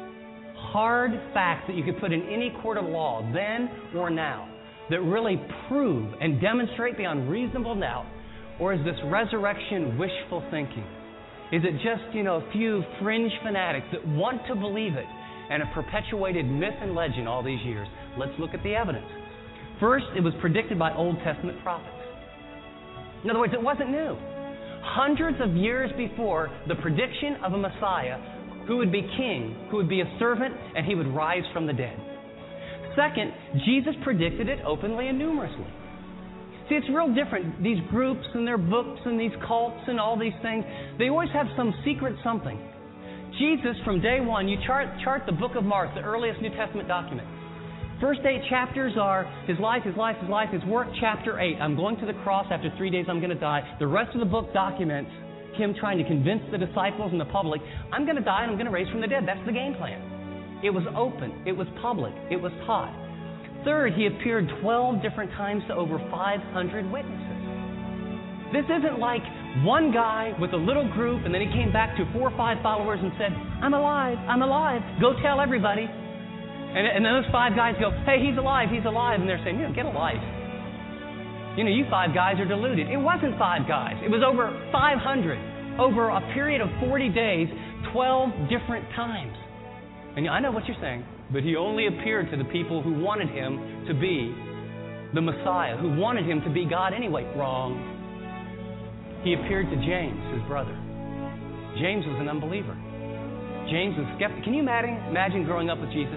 that you could put in any court of law, then or now, that really prove and demonstrate beyond reasonable doubt? Or is this resurrection wishful thinking? Is it just, a few fringe fanatics that want to believe it and have perpetuated myth and legend all these years? Let's look at the evidence. First, it was predicted by Old Testament prophets. In other words, it wasn't new. Hundreds of years before, the prediction of a Messiah who would be king, who would be a servant, and he would rise from the dead. Second, Jesus predicted it openly and numerously. See, it's real different. These groups and their books and these cults and all these things, they always have some secret something. Jesus, from day one, you chart the book of Mark, the earliest New Testament document. first 8 chapters are his life, his work. Chapter 8, I'm going to the cross. After 3 days, I'm going to die. The rest of the book documents him trying to convince the disciples and the public, I'm going to die and I'm going to raise from the dead. That's the game plan. It was open. It was public. It was taught. Third, he appeared 12 different times to over 500 witnesses. This isn't like one guy with a little group and then he came back to 4 or 5 followers and said, I'm alive, go tell everybody. And those 5 guys go, hey, he's alive. And they're saying, get a life. You 5 guys are deluded. It wasn't 5 guys. It was over 500. Over a period of 40 days, 12 different times. And I know what you're saying, but he only appeared to the people who wanted him to be the Messiah, who wanted him to be God anyway. Wrong. He appeared to James, his brother. James was an unbeliever. James was skeptic. Can you imagine growing up with Jesus?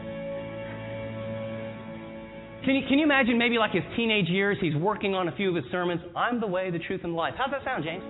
Can you imagine maybe like his teenage years, he's working on a few of his sermons. I'm the way, the truth, and the life. How's that sound, James?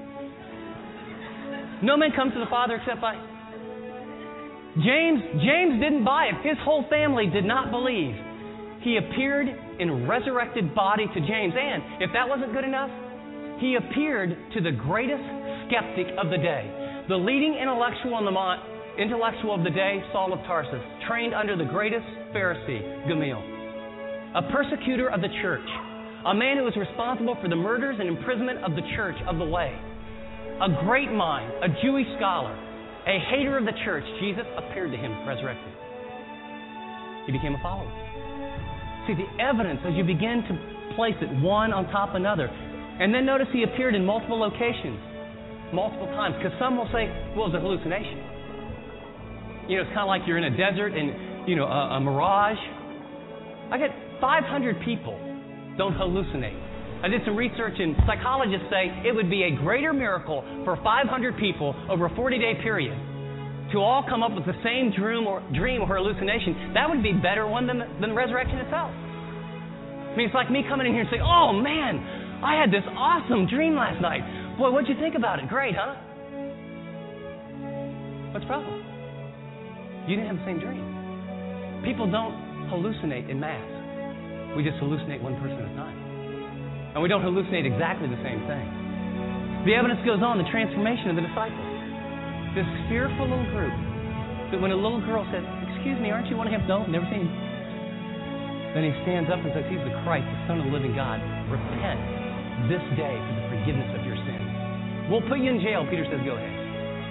No man comes to the Father except by... James didn't buy it. His whole family did not believe. He appeared in a resurrected body to James. And if that wasn't good enough, he appeared to the greatest skeptic of the day. The leading intellectual of the day, Saul of Tarsus, trained under the greatest Pharisee, Gamaliel. A persecutor of the church. A man who was responsible for the murders and imprisonment of the church of the way. A great mind, a Jewish scholar, a hater of the church. Jesus appeared to him resurrected. He became a follower. See, the evidence as you begin to place it one on top of another. And then notice he appeared in multiple locations, multiple times. Because some will say, well, it was a hallucination. It's kind of like you're in a desert and, a mirage. I get 500 people don't hallucinate. I did some research and psychologists say it would be a greater miracle for 500 people over a 40-day period to all come up with the same dream or hallucination. That would be a better one than the resurrection itself. I mean, it's like me coming in here and saying, oh man, I had this awesome dream last night. Boy, what'd you think about it? Great, huh? What's the problem? You didn't have the same dream. People don't hallucinate in mass. We just hallucinate one person at a time. And we don't hallucinate exactly the same thing. The evidence goes on, the transformation of the disciples. This fearful little group, that when a little girl says, excuse me, aren't you one of him? No, never seen him. Then he stands up and says, he's the Christ, the Son of the living God. Repent this day for the forgiveness of your sins. We'll put you in jail. Peter says, go ahead.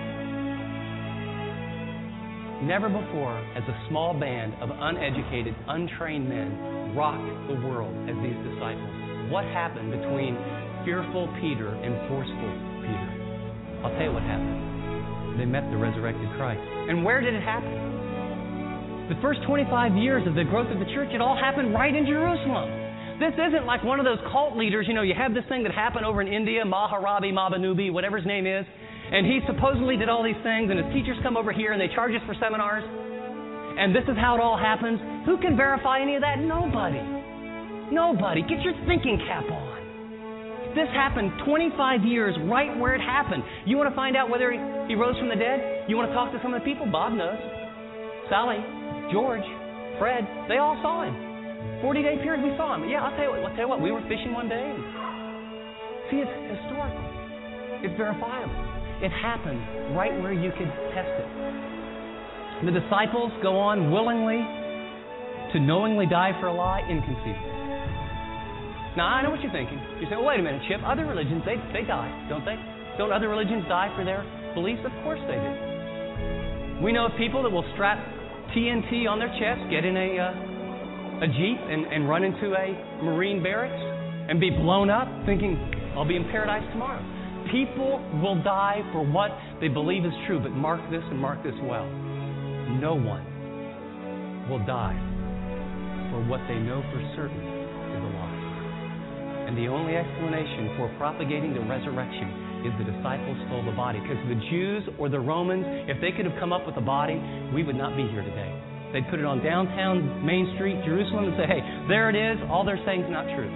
Never before has a small band of uneducated, untrained men rocked the world as these disciples. What happened between fearful Peter and forceful Peter? I'll tell you what happened. They met the resurrected Christ. And where did it happen? The first 25 years of the growth of the church, it all happened right in Jerusalem. This isn't like one of those cult leaders. You have this thing that happened over in India, Maharabi, Mabanubi, whatever his name is. And he supposedly did all these things, and his teachers come over here and they charge us for seminars. And this is how it all happens. Who can verify any of that? Nobody. Get your thinking cap on. This happened 25 years right where it happened. You want to find out whether he rose from the dead? You want to talk to some of the people? Bob knows. Sally, George, Fred, they all saw him. 40-day period, we saw him. Yeah, I'll tell you what, we were fishing one day. See, it's historical. It's verifiable. It happened right where you could test it. The disciples go on willingly to knowingly die for a lie. Inconceivable. Now, I know what you're thinking. You say, well, wait a minute, Chip. Other religions, they die, don't they? Don't other religions die for their beliefs? Of course they do. We know of people that will strap TNT on their chest, get in a Jeep, and run into a Marine barracks and be blown up thinking, I'll be in paradise tomorrow. People will die for what they believe is true, but mark this and mark this well. No one will die for what they know for certain is a lie. And the only explanation for propagating the resurrection is the disciples stole the body. Because the Jews or the Romans, if they could have come up with a body, we would not be here today. They'd put it on downtown Main Street, Jerusalem, and say, hey, there it is. All they're saying is not true.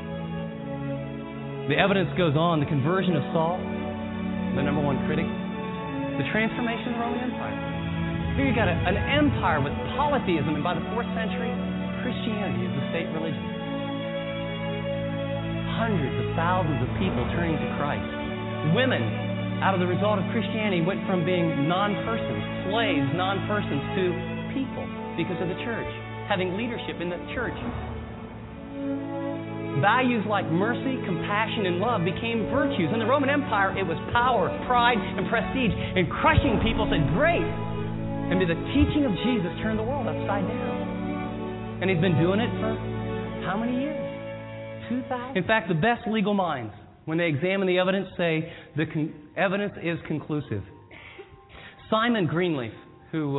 The evidence goes on. The conversion of Saul, the number one critic. The transformation of the Roman Empire. Here you got an empire with polytheism, and by the 4th century, Christianity is the state religion. Hundreds of thousands of people turning to Christ. Women, out of the result of Christianity, went from being non-persons, slaves, non-persons, to people because of the church, having leadership in the church. Values like mercy, compassion, and love became virtues. In the Roman Empire, it was power, pride, and prestige. And crushing people said, great. And the teaching of Jesus turned the world upside down. And He's been doing it for how many years? 2,000. In fact, the best legal minds, when they examine the evidence, say the evidence is conclusive. Simon Greenleaf, who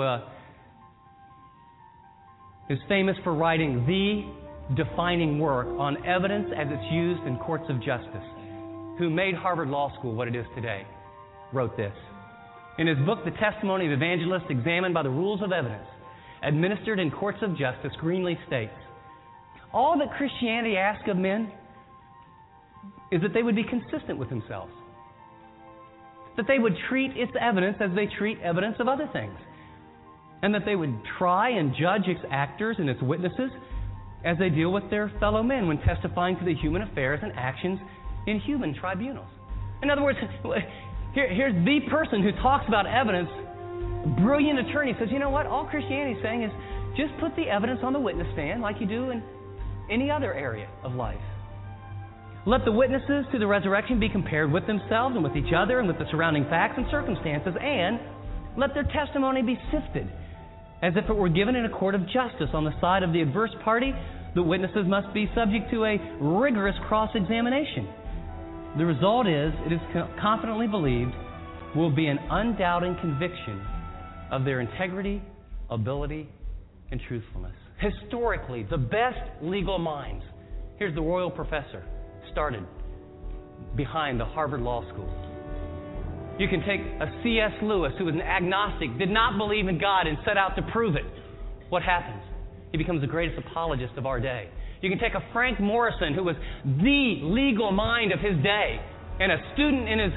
is famous for writing the defining work on evidence as it's used in courts of justice, who made Harvard Law School what it is today, wrote this. In his book, The Testimony of Evangelists Examined by the Rules of Evidence, administered in courts of justice, Greenleaf states, all that Christianity asks of men is that they would be consistent with themselves, that they would treat its evidence as they treat evidence of other things, and that they would try and judge its actors and its witnesses as they deal with their fellow men when testifying to the human affairs and actions in human tribunals. In other words, here's the person who talks about evidence, a brilliant attorney, says, you know what, all Christianity is saying is just put the evidence on the witness stand like you do in any other area of life. Let the witnesses to the resurrection be compared with themselves and with each other and with the surrounding facts and circumstances, and let their testimony be sifted as if it were given in a court of justice. On the side of the adverse party, the witnesses must be subject to a rigorous cross-examination. The result is, it is confidently believed, will be an undoubting conviction of their integrity, ability, and truthfulness. Historically, the best legal minds, here's the royal professor, started behind the Harvard Law School. You can take a C.S. Lewis, who was an agnostic, did not believe in God, and set out to prove it. What happens? He becomes the greatest apologist of our day. You can take a Frank Morrison, who was the legal mind of his day, and a student in his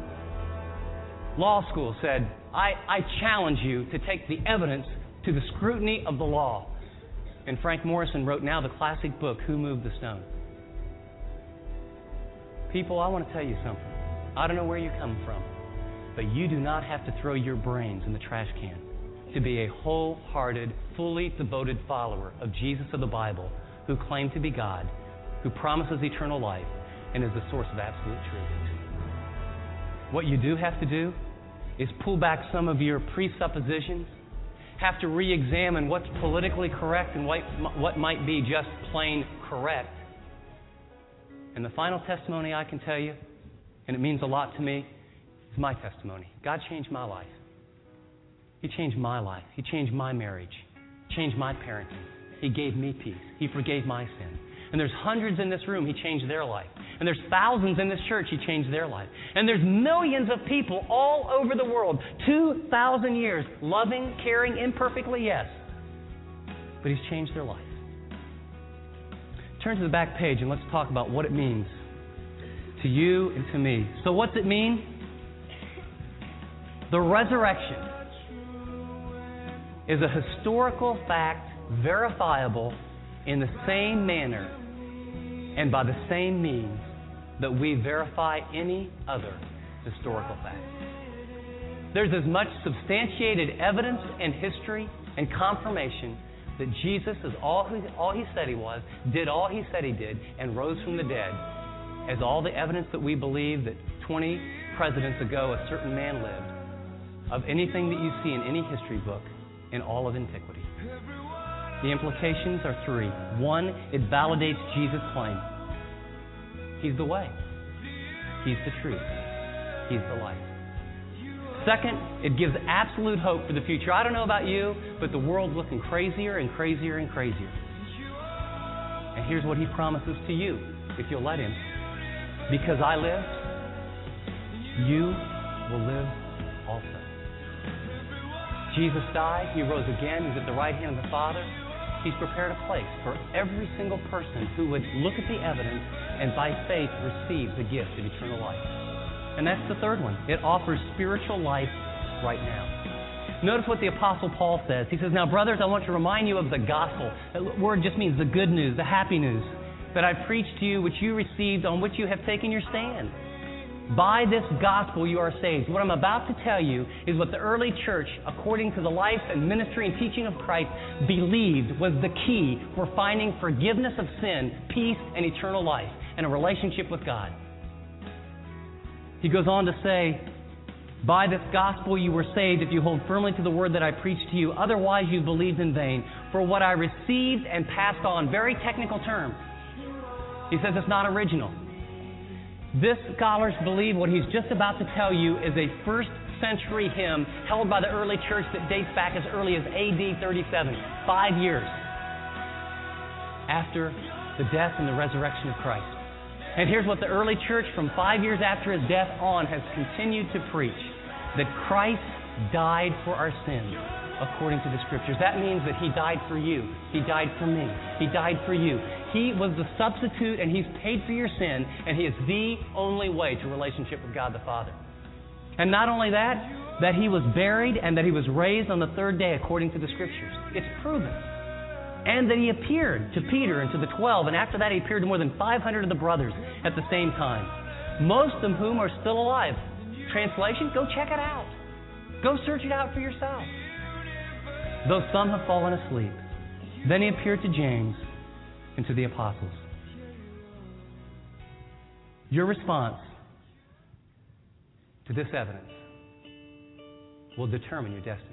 law school said, I challenge you to take the evidence to the scrutiny of the law. And Frank Morrison wrote now the classic book, Who Moved the Stone? People, I want to tell you something. I don't know where you come from, but you do not have to throw your brains in the trash can to be a wholehearted, fully devoted follower of Jesus of the Bible, who claimed to be God, who promises eternal life, and is the source of absolute truth. What you do have to do is pull back some of your presuppositions, have to re-examine what's politically correct and what might be just plain correct. And the final testimony I can tell you, and it means a lot to me, is my testimony. God changed my life. He changed my life. He changed my marriage. He changed my parenting. He gave me peace. He forgave my sin. And there's hundreds in this room, He changed their life. And there's thousands in this church, He changed their life. And there's millions of people all over the world, 2,000 years, loving, caring, imperfectly, yes. But He's changed their life. Turn to the back page and let's talk about what it means to you and to me. So what's it mean? The resurrection is a historical fact, verifiable in the same manner and by the same means that we verify any other historical fact. There's as much substantiated evidence and history and confirmation that Jesus is all He said He was, did all He said He did, and rose from the dead, as all the evidence that we believe that 20 presidents ago a certain man lived, of anything that you see in any history book in all of antiquity. The implications are three. One, it validates Jesus' claim. He's the way. He's the truth. He's the life. Second, it gives absolute hope for the future. I don't know about you, but the world's looking crazier and crazier and crazier. And here's what He promises to you, if you'll let Him. Because I live, you will live also. Jesus died. He rose again. He's at the right hand of the Father. He's prepared a place for every single person who would look at the evidence and by faith receive the gift of eternal life. And that's the third one. It offers spiritual life right now. Notice what the Apostle Paul says. He says, "Now, brothers, I want to remind you of the gospel." That word just means the good news, the happy news, "that I preached to you, which you received, on which you have taken your stand. By this gospel you are saved." What I'm about to tell you is what the early church, according to the life and ministry and teaching of Christ, believed was the key for finding forgiveness of sin, peace, and eternal life, and a relationship with God. He goes on to say, "By this gospel you were saved if you hold firmly to the word that I preached to you. Otherwise you believed in vain. For what I received and passed on," very technical term. He says it's not original. This scholars believe what he's just about to tell you is a first century hymn held by the early church that dates back as early as AD 37, 5 years after the death and the resurrection of Christ. And here's what the early church from 5 years after his death on has continued to preach: that Christ died for our sins according to the Scriptures. That means that He died for you. He died for me. He died for you. He was the substitute, and He's paid for your sin, and He is the only way to relationship with God the Father. And not only that, that He was buried and that He was raised on the third day according to the Scriptures. It's proven. And that He appeared to Peter and to the 12, and after that He appeared to more than 500 of the brothers at the same time, most of whom are still alive. Translation, go check it out. Go search it out for yourself. Though some have fallen asleep. Then He appeared to James and to the apostles. Your response to this evidence will determine your destiny.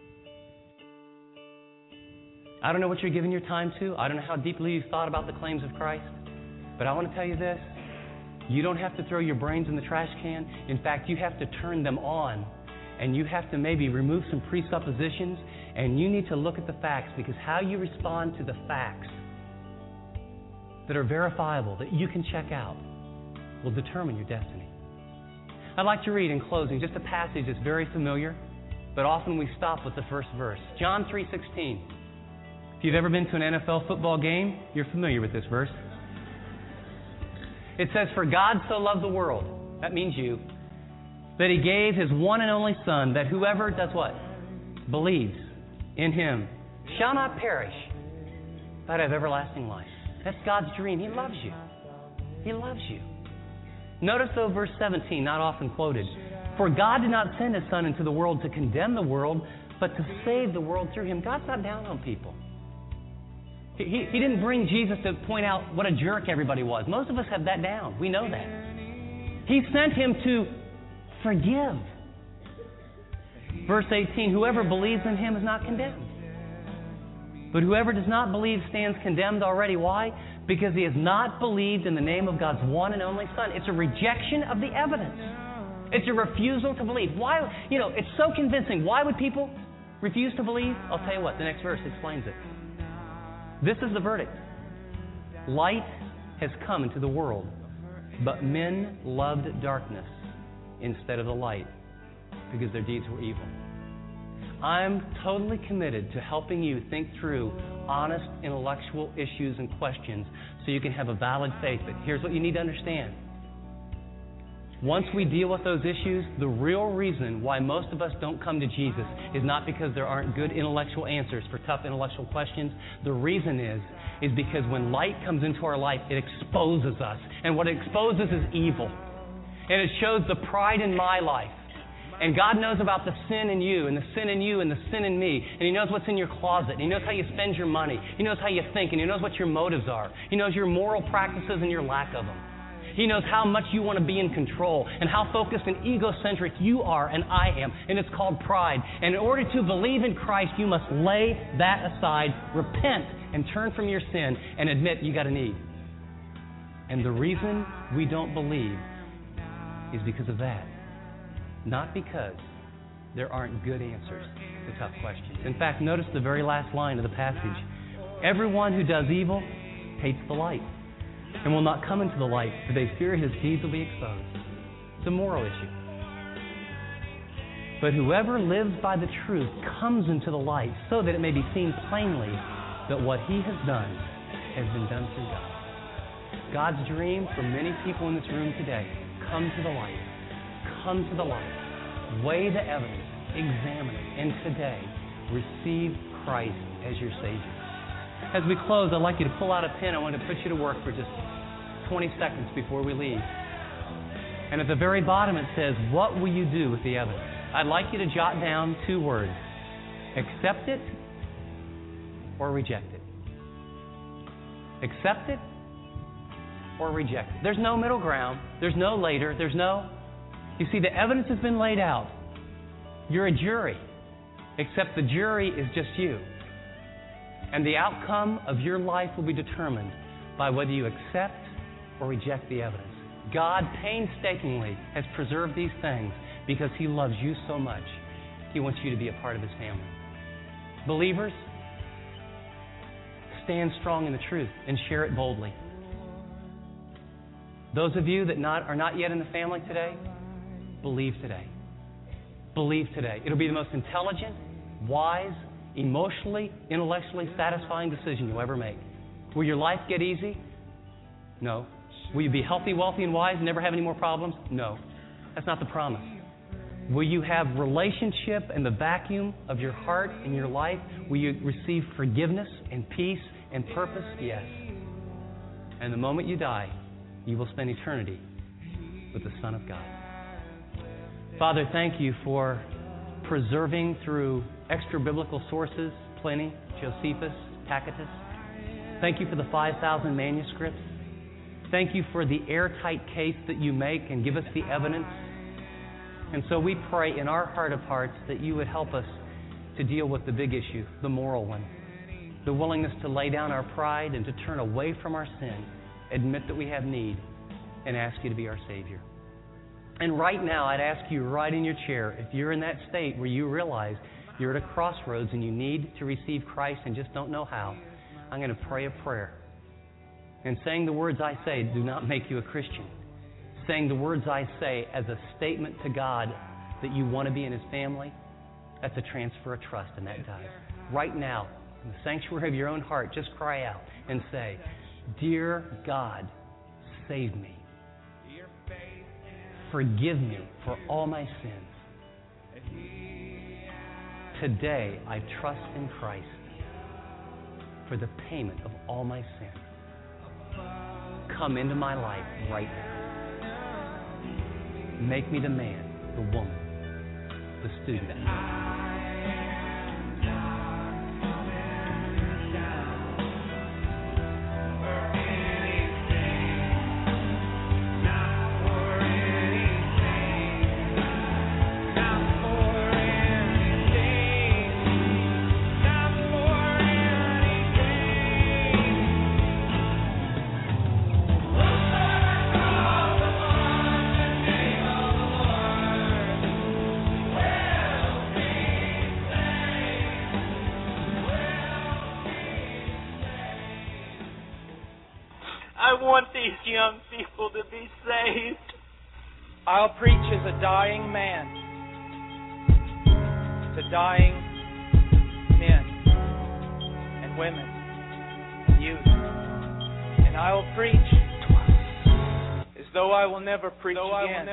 I don't know what you're giving your time to. I don't know how deeply you've thought about the claims of Christ. But I want to tell you this. You don't have to throw your brains in the trash can. In fact, you have to turn them on. And you have to maybe remove some presuppositions. And you need to look at the facts, because how you respond to the facts that are verifiable, that you can check out, will determine your destiny. I'd like to read in closing just a passage that's very familiar, but often we stop with the first verse. John 3:16. If you've ever been to an NFL football game, you're familiar with this verse. It says, "For God so loved the world," that means you, "that He gave His one and only Son, that whoever does what? Believes in Him shall not perish, but have everlasting life." That's God's dream. He loves you. He loves you. Notice though verse 17, not often quoted. "For God did not send His Son into the world to condemn the world, but to save the world through Him." God's not down on people. He didn't bring Jesus to point out what a jerk everybody was. Most of us have that down. We know that. He sent Him to forgive. Verse 18, "Whoever believes in Him is not condemned. But whoever does not believe stands condemned already." Why? Because he has not believed in the name of God's one and only Son. It's a rejection of the evidence. It's a refusal to believe. Why? It's so convincing. Why would people refuse to believe? I'll tell you what, the next verse explains it. This is the verdict. "Light has come into the world, but men loved darkness instead of the light, because their deeds were evil." I'm totally committed to helping you think through honest intellectual issues and questions so you can have a valid faith. But here's what you need to understand. Once we deal with those issues, the real reason why most of us don't come to Jesus is not because there aren't good intellectual answers for tough intellectual questions. The reason is because when light comes into our life, it exposes us. And what it exposes is evil. And it shows the pride in my life. And God knows about the sin in you, and the sin in you, and the sin in me. And He knows what's in your closet. And He knows how you spend your money. He knows how you think, and He knows what your motives are. He knows your moral practices and your lack of them. He knows how much you want to be in control and how focused and egocentric you are and I am. And it's called pride. And in order to believe in Christ, you must lay that aside, repent, and turn from your sin and admit you got a need. And the reason we don't believe is because of that. Not because there aren't good answers to tough questions. In fact, notice the very last line of the passage. "Everyone who does evil hates the light and will not come into the light, for they fear his deeds will be exposed." It's a moral issue. "But whoever lives by the truth comes into the light, so that it may be seen plainly that what he has done has been done through God." God's dream for many people in this room today: come to the light. Come to the light. Weigh the evidence. examine it, and today receive Christ as your Savior. As we close, I'd like you to pull out a pen. I want to put you to work for just 20 seconds before we leave. And at the very bottom it says, what will you do with the evidence? I'd like you to jot down 2 words. Accept it or reject it. Accept it or reject it. There's no middle ground. There's no later. You see, the evidence has been laid out. You're a jury, except the jury is just you. And the outcome of your life will be determined by whether you accept or reject the evidence. God painstakingly has preserved these things because He loves you so much. He wants you to be a part of His family. Believers, stand strong in the truth and share it boldly. Those of you that are not yet in the family today, believe today. Believe today. It'll be the most intelligent, wise, emotionally, intellectually satisfying decision you'll ever make. Will your life get easy? No. Will you be healthy, wealthy, and wise and never have any more problems? No. That's not the promise. Will you have relationship in the vacuum of your heart and your life? Will you receive forgiveness and peace and purpose? Yes. And the moment you die, you will spend eternity with the Son of God. Father, thank you for preserving through extra-biblical sources, Pliny, Josephus, Tacitus. Thank you for the 5,000 manuscripts. Thank you for the airtight case that you make and give us the evidence. And so we pray in our heart of hearts that you would help us to deal with the big issue, the moral one, the willingness to lay down our pride and to turn away from our sin, admit that we have need, and ask you to be our Savior. And right now, I'd ask you right in your chair, if you're in that state where you realize you're at a crossroads and you need to receive Christ and just don't know how, I'm going to pray a prayer. And saying the words I say do not make you a Christian. Saying the words I say as a statement to God that you want to be in His family, that's a transfer of trust, and that does. Right now, in the sanctuary of your own heart, just cry out and say, Dear God, save me. Forgive me for all my sins. Today, I trust in Christ for the payment of all my sins. Come into my life right now. Make me the man, the woman, the student. Young people to be saved. I'll preach as a dying man to dying men and women and youth. And I'll preach as though I will never preach again.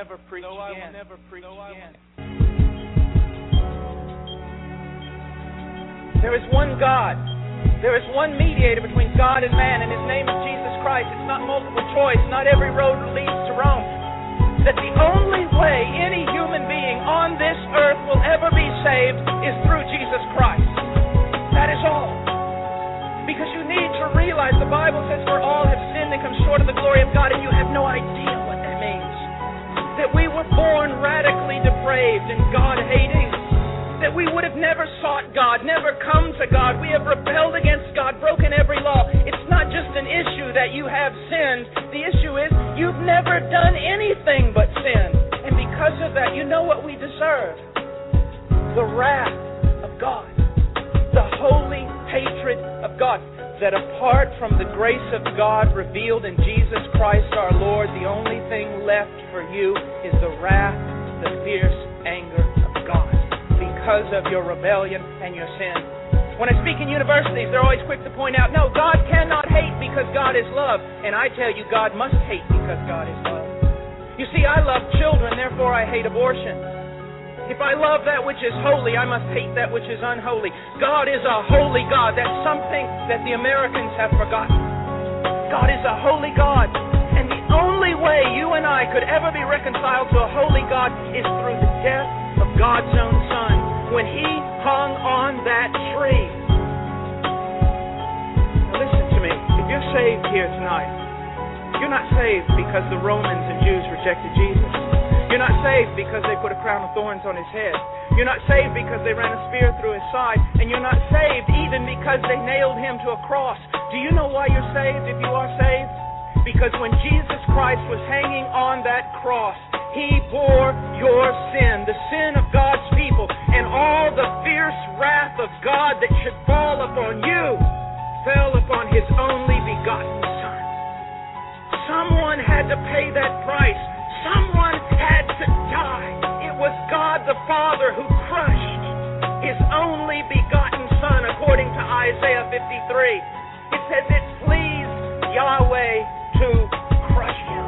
There is one God. There is one mediator between God and man, and His name is Jesus Christ. It's not multiple choice. Not every road leads to Rome. That the only way any human being on this earth will ever be saved is through Jesus Christ. That is all. Because you need to realize the Bible says, for all have sinned and come short of the glory of God, and you have no idea what that means. That we were born radically depraved and God-hating. That we would have never sought God, never come to God. We have rebelled against God, broken every law. It's not just an issue that you have sinned. The issue is you've never done anything but sin. And because of that, you know what we deserve. The wrath of God. The holy hatred of God. That apart from the grace of God revealed in Jesus Christ our Lord, the only thing left for you is the wrath, the fierce anger of God. Because of your rebellion and your sin. When I speak in universities, they're always quick to point out, no, God cannot hate because God is love. And I tell you, God must hate because God is love. You see, I love children, therefore I hate abortion. If I love that which is holy, I must hate that which is unholy. God is a holy God. That's something that the Americans have forgotten. God is a holy God. And the only way you and I could ever be reconciled to a holy God is through the death of God's own Son, when He hung on that tree. Now listen to me. If you're saved here tonight, you're not saved because the Romans and Jews rejected Jesus. You're not saved because they put a crown of thorns on His head. You're not saved because they ran a spear through His side. And you're not saved even because they nailed Him to a cross. Do you know why you're saved if you are saved? Because when Jesus Christ was hanging on that cross, He bore your sin, the sin of God's people, and all the fierce wrath of God that should fall upon you fell upon His only begotten Son. Someone had to pay that price. Someone had to die. It was God the Father who crushed His only begotten Son, according to Isaiah 53. It says it pleased Yahweh to crush Him.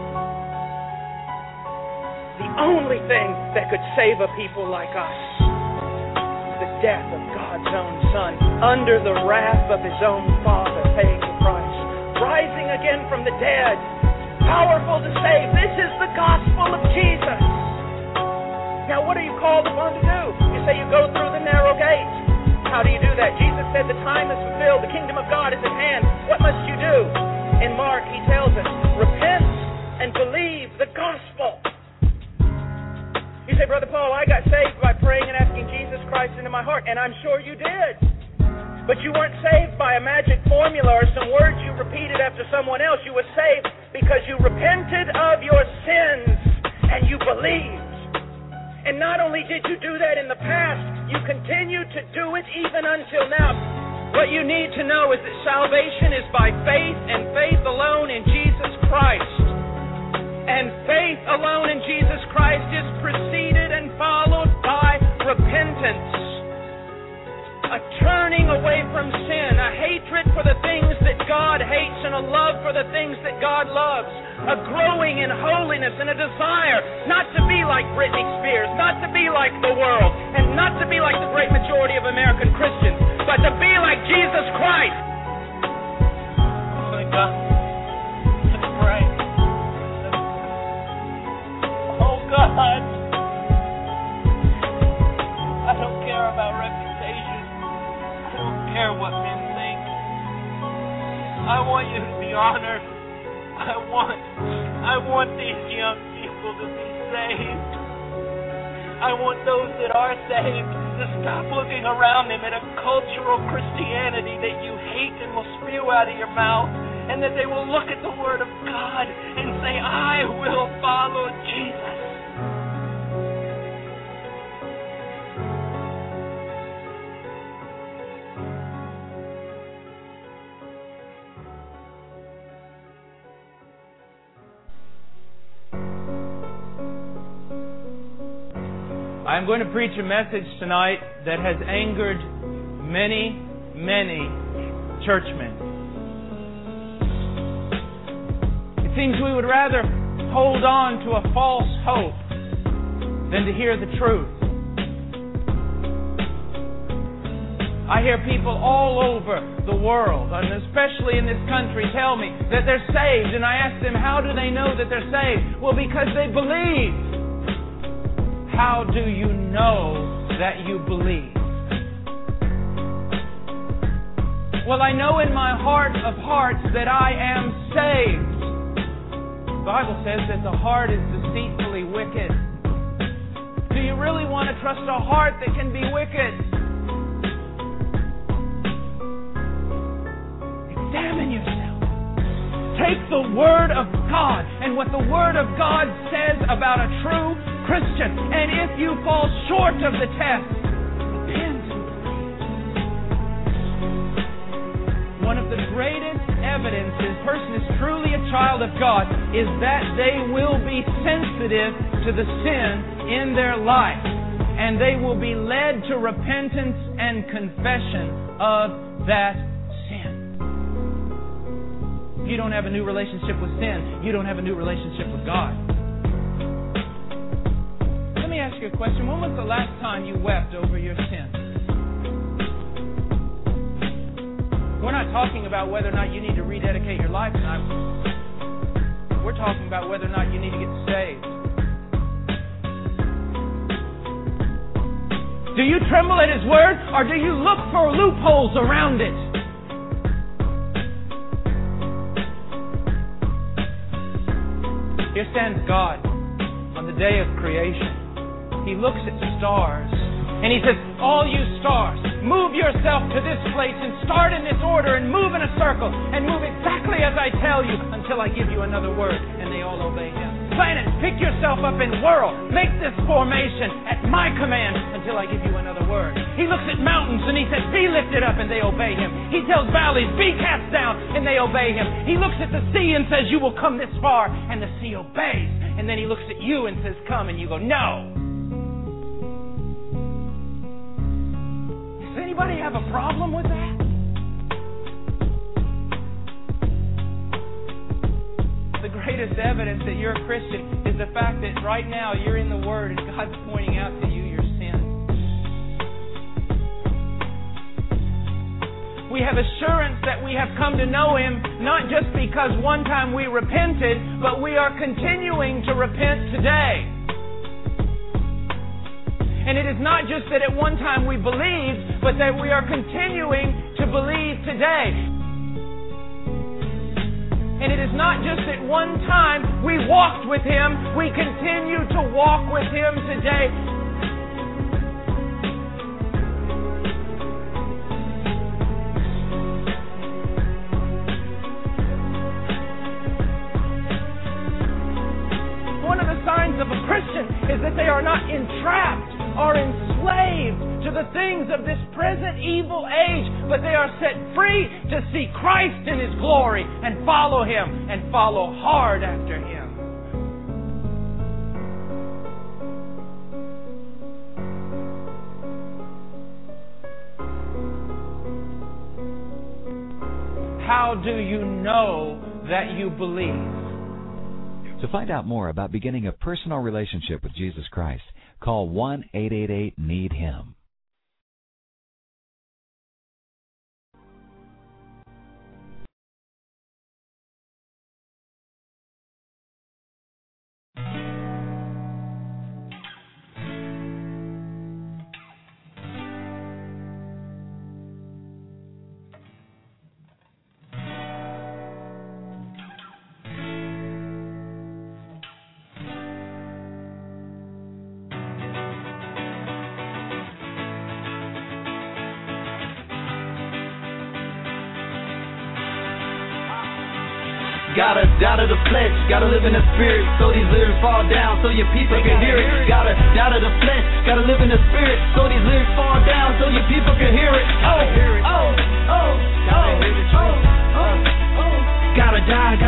The only thing that could save a people like us is the death of God's own Son, under the wrath of His own Father, paying the price, rising again from the dead, powerful to save. This is the gospel of Jesus. Now, what are you called upon to do? You say you go through the narrow gate. How do you do that? Jesus said the time is fulfilled. The kingdom of God is at hand. What must you do? In Mark, He tells us, repent and believe the gospel. You say, Brother Paul, I got saved by praying and asking Jesus Christ into my heart, and I'm sure you did. But you weren't saved by a magic formula or some words you repeated after someone else. You were saved because you repented of your sins and you believed. And not only did you do that in the past, you continue to do it even until now. What you need to know is that salvation is by faith and faith alone in Jesus Christ. And faith alone in Jesus Christ is preceded and followed by repentance. A turning away from sin, a hatred for the things that God hates, and a love for the things that God loves. A growing in holiness and a desire not to be like Britney Spears, not to be like the world, and not to be like the great majority of American Christians, but to be like Jesus Christ. Thank God. Let's pray. Oh God, I don't care about reputation. I don't care what men think. I want you to be honored. I want these young people to be saved. I want those that are saved to stop looking around them at a cultural Christianity that you hate and will spew out of your mouth, and that they will look at the Word of God and say, I will follow Jesus. I'm going to preach a message tonight that has angered many, many churchmen. It seems we would rather hold on to a false hope than to hear the truth. I hear people all over the world, and especially in this country, tell me that they're saved, and I ask them, how do they know that they're saved? Well, because they believe. How do you know that you believe? Well, I know in my heart of hearts that I am saved. The Bible says that the heart is deceitfully wicked. Do you really want to trust a heart that can be wicked? Examine yourself. Take the Word of God and what the Word of God says about a true Christian, and if you fall short of the test, repent and believe. One of the greatest evidences a person is truly a child of God is that they will be sensitive to the sin in their life, and they will be led to repentance and confession of that sin. If you don't have a new relationship with sin, you don't have a new relationship with God. Let me ask you a question. When was the last time you wept over your sin? We're not talking about whether or not you need to rededicate your life tonight. We're talking about whether or not you need to get saved. Do you tremble at His word, or do you look for loopholes around it? Here stands God on the day of creation. He looks at stars and He says, all you stars, move yourself to this place and start in this order and move in a circle and move exactly as I tell you until I give you another word. And they all obey Him. Planets, pick yourself up and whirl. Make this formation at my command until I give you another word. He looks at mountains and He says, be lifted up, and they obey Him. He tells valleys, be cast down, and they obey Him. He looks at the sea and says, you will come this far, and the sea obeys. And then He looks at you and says, come, and you go, no. Does anybody have a problem with that? The greatest evidence that you're a Christian is the fact that right now you're in the Word and God's pointing out to you your sin. We have assurance that we have come to know Him not just because one time we repented, but we are continuing to repent today. And it is not just that at one time we believed, but that we are continuing to believe today. And it is not just that one time we walked with Him, we continue to walk with Him today. One of the signs of a Christian is that they are not entrapped or enslaved to the things of this present evil age, but they are set free to see Christ in His glory and follow Him and follow hard after Him. How do you know that you believe? To find out more about beginning a personal relationship with Jesus Christ, call 1-888-NEED-HIM. Gotta die to the flesh, gotta live in the spirit, so these lyrics fall down, so your people can hear it. Gotta die to the flesh, gotta live in the spirit, so these lyrics fall down, so your people can hear it. Oh, oh, oh, oh, oh, oh. Gotta die,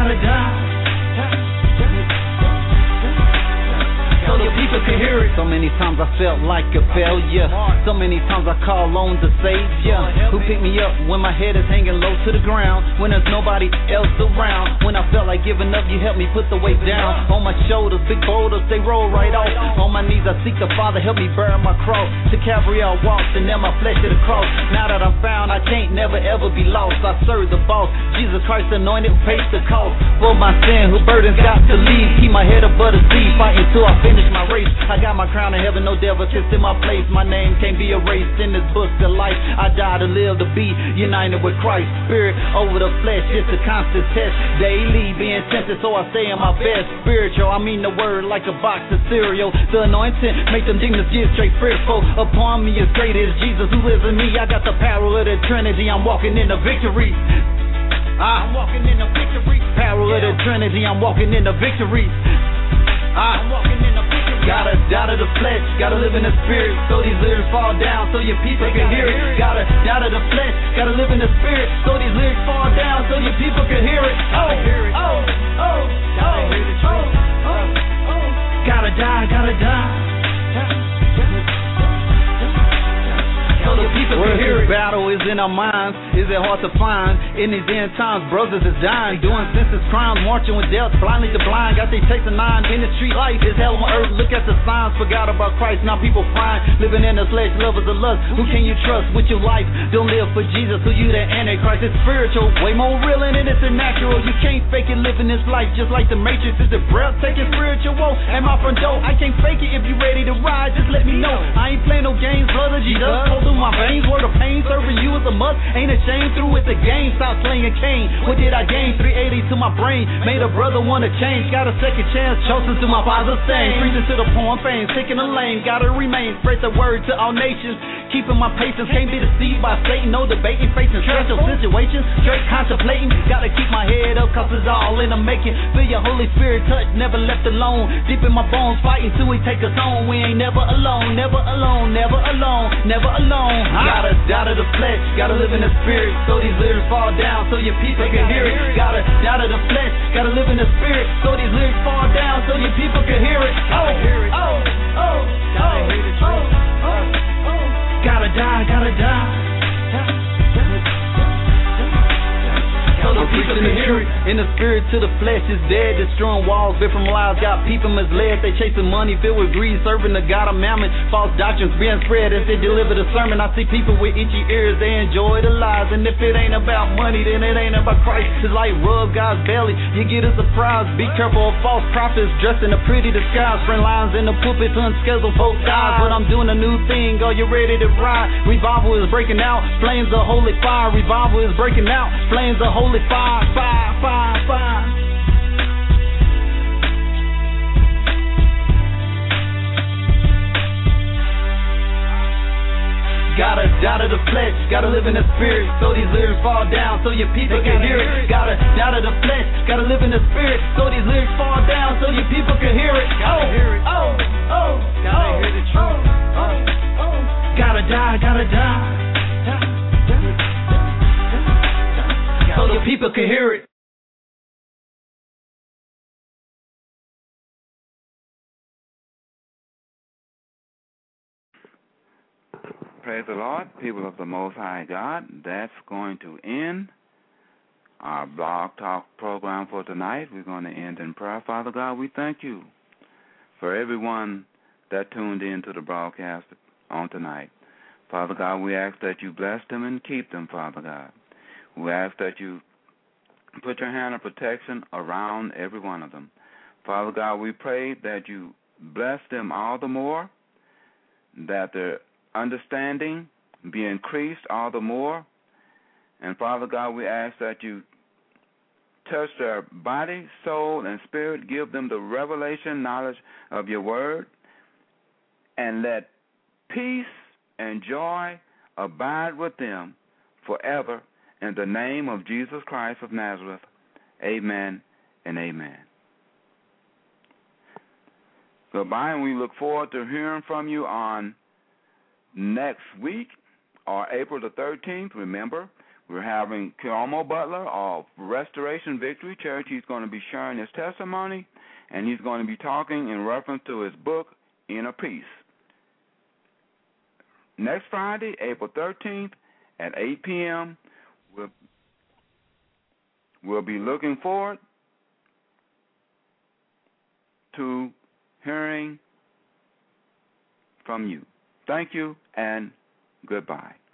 so your people can hear it. So many times I felt like a failure. So many times I call on the Savior, who picked me up when my head is hanging low to the ground, when there's nobody else around. When I felt like giving up, you helped me put the weight down. On my shoulders, big boulders, they roll right off. On my knees, I seek the Father, help me bear my cross. To Calvary I walked, and then my flesh to the cross. Now that I'm found, I can't never ever be lost. I serve the boss, Jesus Christ anointed, pays the cost. For my sin, who burdens got to leave. Keep my head above the sea, fighting till I finish my race. I got my crown in heaven, no devil sits in my place. My name can't be erased in this book of life. I die to live, to be united with Christ. Spirit over the flesh, it's a constant test. Daily being tempted, so I stay in my best. Spiritual, I mean the word like a box of cereal. The anointing make them demons get straight fearful. Upon me as great as Jesus who lives in me. I got the power of the Trinity, I'm walking in the victory. I'm walking in the victory. Power of the Trinity, I'm walking in the victory. I'm walking in the victory. Gotta die to the flesh, gotta live in the spirit, so these lyrics fall down, so your people can hear it. Gotta die to the flesh, gotta live in the spirit, so these lyrics fall down, so your people can hear it. Oh, oh, oh, oh, oh, oh. Gotta die, so the people can hear it. battle is in our minds. Is it hard to find? In these end times, brothers is dying, doing senseless crimes, marching with death, blindly to blind. Got they chasing 9 in the street life. Is hell on earth. Look at the signs. Forgot about Christ. Now people frying, living in the flesh, lovers of lust. Who can you trust with your life? Don't live for Jesus. Who you the Antichrist? It's spiritual, way more real than it is natural. You can't fake it living this life just like the Matrix. Is it breathtaking spiritual? At my front door, I can't fake it. If you ready to ride, just let me know. I ain't playing no games, blood of Jesus. Cold through my veins, word of pain, serving you is a must. Ain't ashamed through with the game. Stop playing Cain. What did I gain? 380 to my brain. Made a brother wanna change. Got a second chance, chosen to my father's stain. Preaching to the poor and fame, sick in the lane. Gotta remain, spread the word to all nations. Keeping my patience, can't be deceived by Satan. No debating, facing stressful situations. Straight contemplating, gotta keep my head up, cause it's all in the making. Feel your Holy Spirit touch, never left alone. Deep in my bones, fighting till we take us on. We ain't never alone, never alone, never alone, never alone. Gotta die to the flesh, gotta live in the spirit, so these lyrics fall down, so your people can hear it. Gotta die to the flesh, gotta live in the spirit, so these lyrics fall down, so your people can hear it. Oh, oh, oh, oh, oh, oh. Gotta die, gotta die. So the people can hear it. In the spirit to the flesh is dead, destroying walls, bit from lies, got people misled. They chasing money filled with greed, serving the God of mammon. False doctrines being spread as they deliver the sermon. I see people with itchy ears, they enjoy the lies. And if it ain't about money, then it ain't about Christ. It's like rub God's belly, you get a surprise. Be careful of false prophets dressed in a pretty disguise. Friend lines in the pulpit to unscheduled both sides. But I'm doing a new thing, are you ready to ride? Revival is breaking out, flames of holy fire. Revival is breaking out, flames of holy fire, fire, fire, fire. Gotta die to the flesh, gotta live in the spirit, so these lyrics fall down, so your people can hear it. Gotta die to the flesh, gotta live in the spirit, so these lyrics fall down, so your people can hear it. Oh, oh, oh, gotta hear the truth. Gotta die, gotta die, so the people can hear it. Praise the Lord, people of the Most High God. That's going to end our Blog Talk program for tonight. We're going to end in prayer. Father God, we thank you for everyone that tuned in to the broadcast on tonight. Father God, we ask that you bless them and keep them, Father God. We ask that you put your hand of protection around every one of them. Father God, we pray that you bless them all the more, that their understanding be increased all the more. And Father God, we ask that you touch their body, soul, and spirit. Give them the revelation knowledge of your word. And let peace and joy abide with them forever. In the name of Jesus Christ of Nazareth, amen and amen. Goodbye, and we look forward to hearing from you on next week, or April the 13th. Remember, we're having Kilmo Butler of Restoration Victory Church. He's going to be sharing his testimony, and he's going to be talking in reference to his book, Inner Peace. Next Friday, April 13th at 8 p.m., we'll be looking forward to hearing from you. Thank you and goodbye.